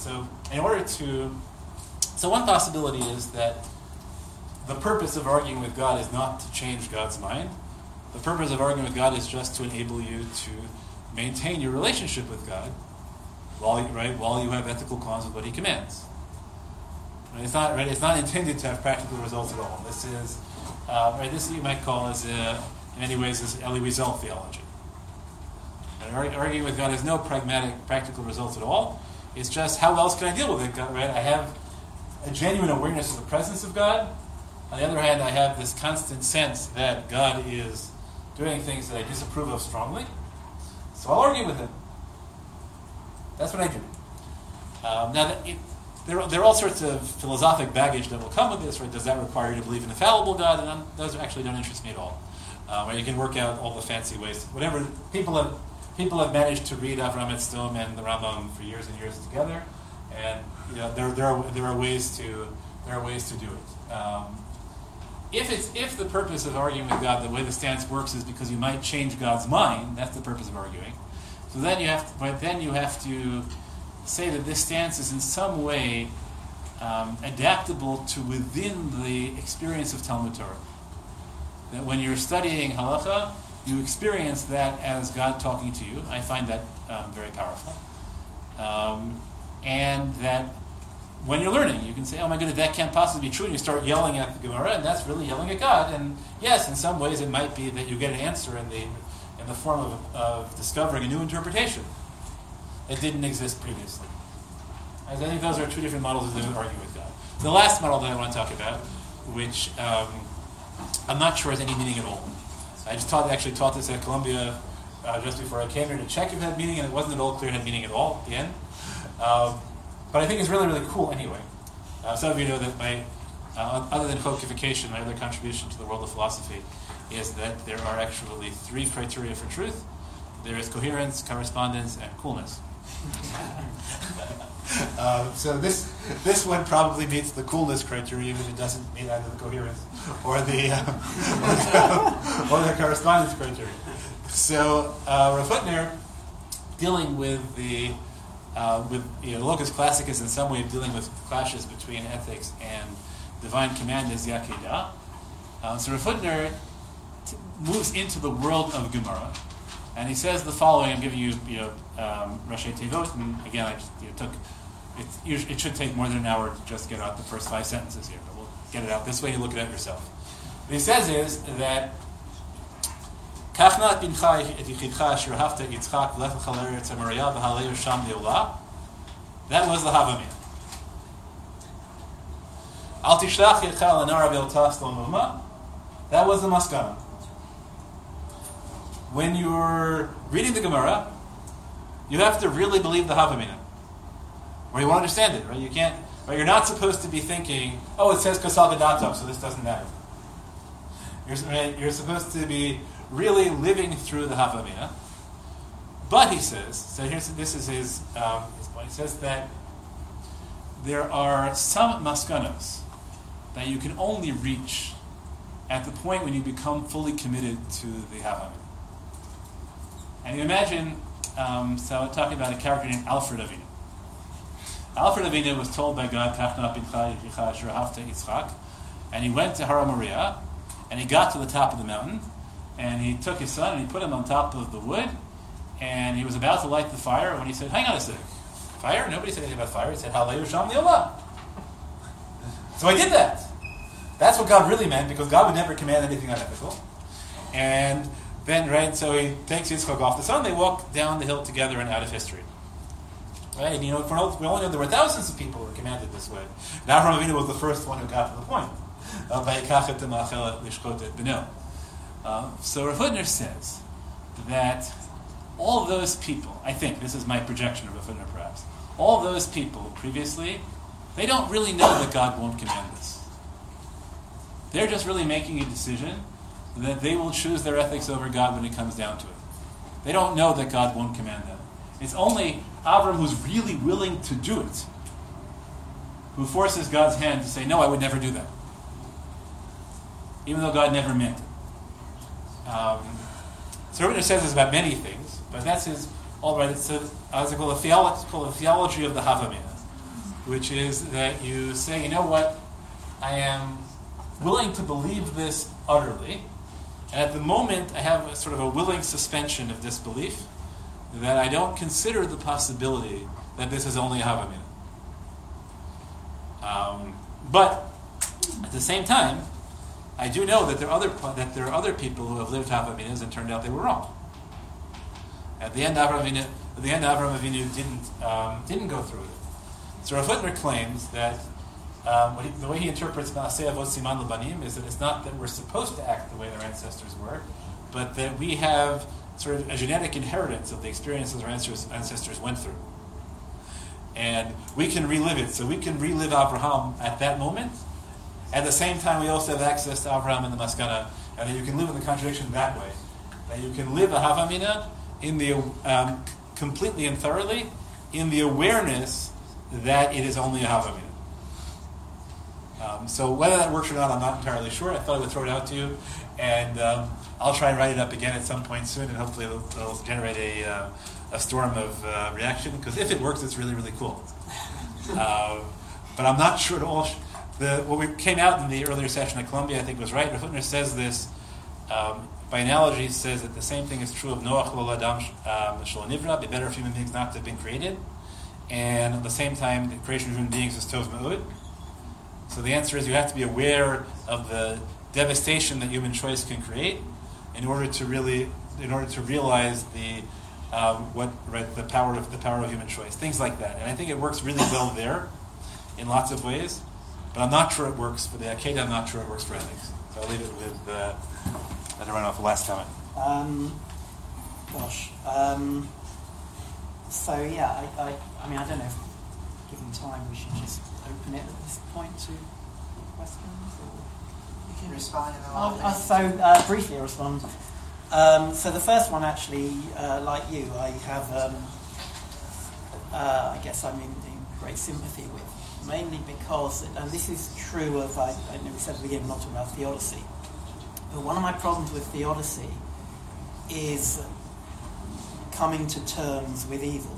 So one possibility is that the purpose of arguing with God is not to change God's mind, The purpose of arguing with God is just to enable you to maintain your relationship with God while you have ethical qualms with what He commands. Right? It's not intended to have practical results at all. This is this you might call in many ways is Elie Wiesel theology. And arguing with God has no pragmatic, practical results at all. It's just how else can I deal with it? God, right? I have a genuine awareness of the presence of God. On the other hand, I have this constant sense that God is doing things that I disapprove of strongly. So I'll argue with Him. That's what I do. There are all sorts of philosophic baggage that will come with this. Right? Does that require you to believe in a fallible God? And those actually don't interest me at all. Where you can work out all the fancy ways. Whatever people have managed to read Avraham Etzstom and the Rambam for years and years together, and there are ways to do it. If the purpose of arguing with God, the way the stance works, is because you might change God's mind, that's the purpose of arguing. So then you have to say that this stance is in some way adaptable to within the experience of Talmud Torah. That when you're studying halacha, you experience that as God talking to you. I find that very powerful. And that when you're learning, you can say, oh my goodness, that can't possibly be true, and you start yelling at the Gemara, and that's really yelling at God. And yes, in some ways it might be that you get an answer in the form of discovering a new interpretation that didn't exist previously. I think those are two different models of arguing with God. The last model that I want to talk about, which I'm not sure has any meaning at all. I actually taught this at Columbia just before I came here to check if it had meaning, and it wasn't at all clear it had meaning at all at the end. But I think it's really, really cool anyway. Some of you know that other than chokification, my other contribution to the world of philosophy is that there are actually 3 criteria for truth. There is coherence, correspondence, and coolness. So this one probably meets the coolness criteria, even if it doesn't meet either the coherence or the correspondence criteria. So Rav Hutner, dealing with the locus classicus, in some way of dealing with clashes between ethics and divine command, is Yakedah. So Rav Hutner moves into the world of Gemara, and he says the following. I'm giving you Rashi Tevot, and again I just took. It should take more than an hour to just get out the first 5 sentences here, but we'll get it out this way. You look at it yourself. What he says is that Kachnat bincha et yichidcha asher hafta Yitzchak v'lecha l'eretz Moriah v'haleu sham le'olah. That was the Havamina. Al tishlach yedcha l'nara v'yeltas lo muma. That was the Maskana. When you're reading the Gemara, you have to really believe the Havamina, or you won't understand it. Right? You can't. Right? You're not supposed to be thinking, "Oh, it says kasal gadato, so this doesn't matter." You're supposed to be really living through the Havamina. But he says, this is his point. He says that there are some maskanos that you can only reach at the point when you become fully committed to the Havamina. And you imagine, so I'm talking about a character named Alfred Avinu. Alfred Avinu was told by God, Kachnat bincha yichidcha asher hafta Yitzchak, and he went to Har Moriah, and he got to the top of the mountain, and he took his son and he put him on top of the wood, and he was about to light the fire when he said, hang on a second, fire? Nobody said anything about fire. He said, Halei Sham Le'olah. So I did that. That's what God really meant, because God would never command anything unethical. And then, so he takes Yitzchak off the sun, they walk down the hill together and out of history. Right? And we only know there were thousands of people who were commanded this way. And Avraham Avinu was the first one who got to the point. So Rav Hutner says that all those people, I think, this is my projection of Rav Hutner perhaps, all those people previously, they don't really know that God won't command this. They're just really making a decision that they will choose their ethics over God when it comes down to it. They don't know that God won't command them. It's only Avram who's really willing to do it, who forces God's hand to say, no, I would never do that, even though God never meant it. So Rabbi says this about many things, but that's his, all right, it's called a theology of the Havamina, which is that you say, you know what, I am willing to believe this utterly, And at the moment, I have a sort of a willing suspension of disbelief that I don't consider the possibility that this is only a Havamina. But at the same time, I do know that there are other people who have lived Havaminas and turned out they were wrong. At the end, Avraham Avinu didn't go through it. So Rav Hutner claims that the way he interprets Maaseh Avot Siman L'Banim is that it's not that we're supposed to act the way our ancestors were, but that we have sort of a genetic inheritance of the experiences our ancestors went through. And we can relive it. So we can relive Abraham at that moment. At the same time, we also have access to Abraham and the Maskana, and that you can live in the contradiction that way. That you can live a Havamina in the completely and thoroughly in the awareness that it is only a Havamina. So whether that works or not, I'm not entirely sure. I thought I would throw it out to you, and I'll try and write it up again at some point soon, and hopefully it'll generate a storm of reaction, because if it works, it's really, really cool. But I'm not sure at all. What we came out in the earlier session at Columbia, I think, was right. Rav Hutner says this, by analogy, he says that the same thing is true of Noach lo Adam shelo nivra, be better if human beings not to have been created. And at the same time, the creation of human beings is tov me'ud. So the answer is you have to be aware of the devastation that human choice can create in order to realize the power of human choice, things like that. And I think it works really well there in lots of ways, but I'm not sure it works for the Akedah. I'm not sure it works for ethics. So I'll leave it with let it run off the last comment. So yeah, I mean, I don't know if, given time, we should just open it at this point to questions, or you can respond in a moment. Briefly I'll respond. So the first one, actually, like you, I have, I guess I'm in great sympathy with, mainly because, and this is true of, I know we said at the beginning, not talking about theodicy, but one of my problems with theodicy is coming to terms with evil.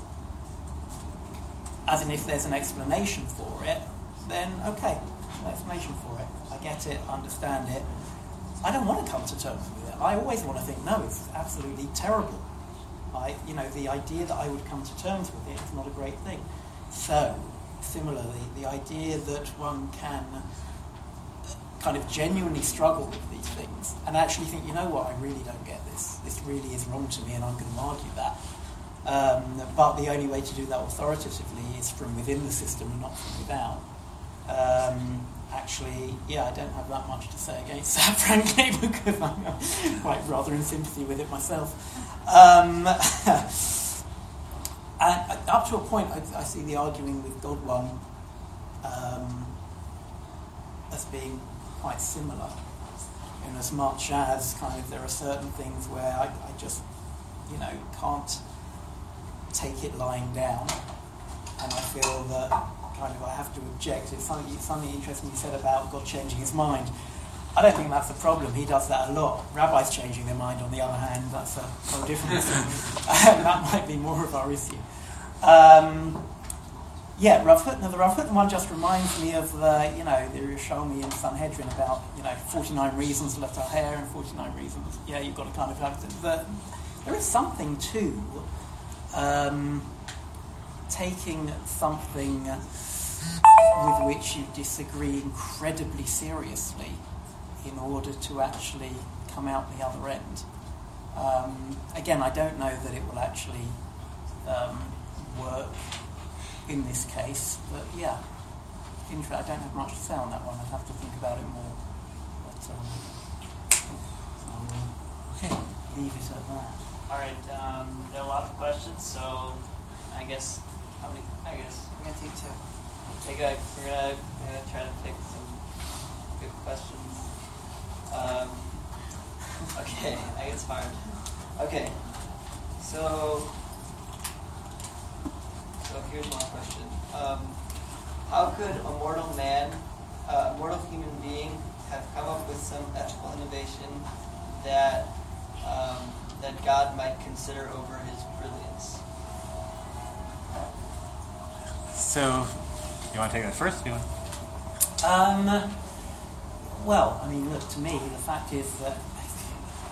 As in, if there's an explanation for it, then okay, there's an explanation for it. I get it, understand it. I don't want to come to terms with it. I always want to think, no, it's absolutely terrible. The idea that I would come to terms with it is not a great thing. So, similarly, the idea that one can kind of genuinely struggle with these things and actually think, you know what, I really don't get this. This really is wrong to me, and I'm going to argue that. But the only way to do that authoritatively is from within the system and not from without. Actually, I don't have that much to say against that, frankly, because I'm quite rather in sympathy with it myself. And up to a point, I see the arguing with God one as being quite similar, in as much as kind of there are certain things where I just, can't take it lying down, and I feel that kind of I have to object. It's something interesting you said about God changing his mind. I don't think that's the problem. He does that a lot. Rabbis changing their mind, on the other hand, that's a whole different thing. That might be more of our issue. The Rav Hutner one just reminds me of the Yerushalmi in Sanhedrin about 49 reasons l'taher and 49 reasons. You've got to kind of have there is something to taking something with which you disagree incredibly seriously in order to actually come out the other end. Again, I don't know that it will actually work in this case, but I don't have much to say on that one. I'd have to think about it more. But I'll leave it at that. All right, there are a lot of questions, so I guess we're gonna take two. We're gonna try to pick some good questions. Okay, I guess it's hard. Okay, so here's one question. How could a mortal human being, have come up with some ethical innovation that God might consider over his brilliance? So, you want to take that first? Well, I mean, look, to me, the fact is that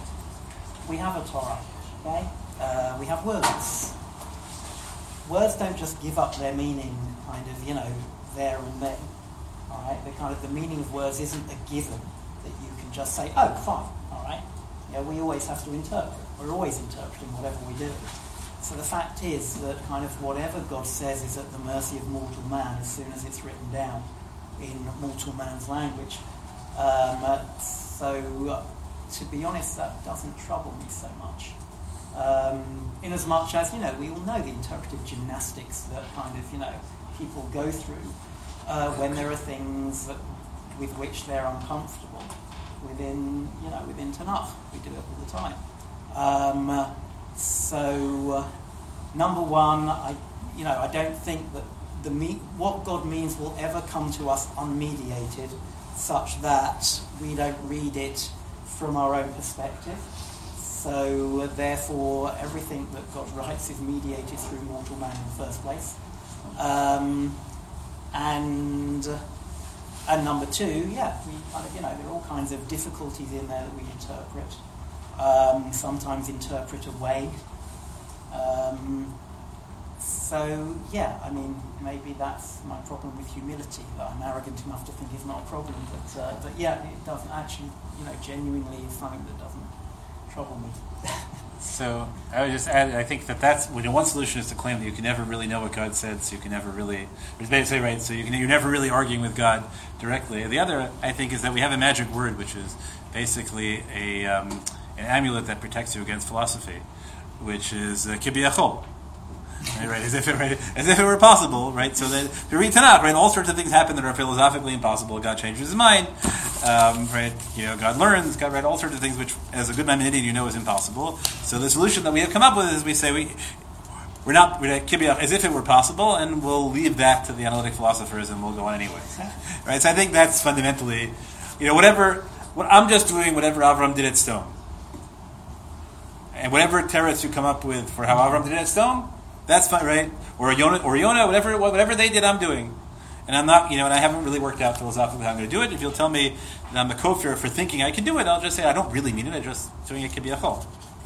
we have a Torah, okay? We have words. Words don't just give up their meaning kind of, there and then. All right? The meaning of words isn't a given that you can just say, oh, fine, all right? We always have to interpret. We're always interpreting whatever we do. So the fact is that kind of whatever God says is at the mercy of mortal man as soon as it's written down in mortal man's language. So to be honest, that doesn't trouble me so much. In as much as, we all know the interpretive gymnastics that kind of, people go through when there are things with which they're uncomfortable within Tanakh. We do it all the time. So, number one, I don't think that what God means will ever come to us unmediated, such that we don't read it from our own perspective. So, therefore, everything that God writes is mediated through mortal man in the first place. And number two, we there are all kinds of difficulties in there that we interpret. Sometimes interpret away. Maybe that's my problem with humility, that I'm arrogant enough to think it's not a problem. But it doesn't actually, genuinely is something that doesn't trouble me. So I would just add, I think that's one solution is to claim that you can never really know what God said, so you can never really, so you're never really arguing with God directly. The other, I think, is that we have a magic word, which is basically an amulet that protects you against philosophy, which is kibiachol. Right, as if it were possible, right? So that if you read Tanakh, right, all sorts of things happen that are philosophically impossible. God changes his mind, right? God learns, God all sorts of things which, as a good Maimonidean, is impossible. So the solution that we have come up with is we say we're kibiach as if it were possible, and we'll leave that to the analytic philosophers, and we'll go on anyway, right? So I think that's fundamentally, what I'm just doing, whatever Avram did at stone, and whatever teretz you come up with for how Avram did it at stone. That's fine, right? Or Yonah, whatever they did, I'm doing. And I'm not, and I haven't really worked out philosophically how I'm going to do it. If you'll tell me that I'm a kofir for thinking I can do it, I'll just say I don't really mean it. I'm just doing it kibiachol.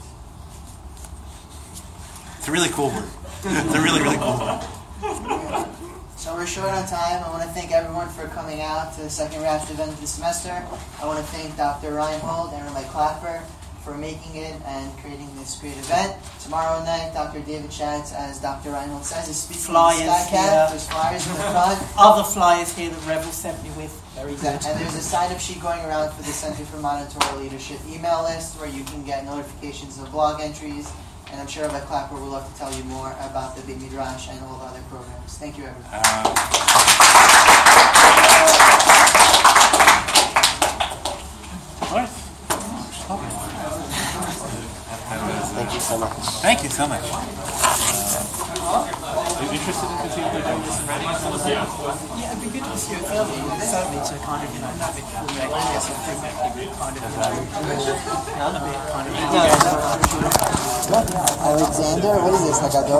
It's a really cool word. It's a really, really cool word. So we're short on time. I want to thank everyone for coming out to the second Raft event of the semester. I want to thank Dr. Reinhold and Rabbi Clapper for making it and creating this great event. Tomorrow night, Dr. David Schatz, as Dr. Reinhold says, is speaking on SkyCap. There's flyers in the front. Other flyers here that Revel sent me with. Very good. And there's a sign-up sheet going around for the Center for Modern Torah Leadership email list where you can get notifications of blog entries. And I'm sure Rabbi Clapper would love to tell you more about the Beit Midrash and all the other programs. Thank you, everyone. Thank you so much. Thank you so much. Are you interested in continuing doing this and writing some of it? Yeah, it'd be good to see it early, certainly to kind of, have it formulate Alexander, what is this, like a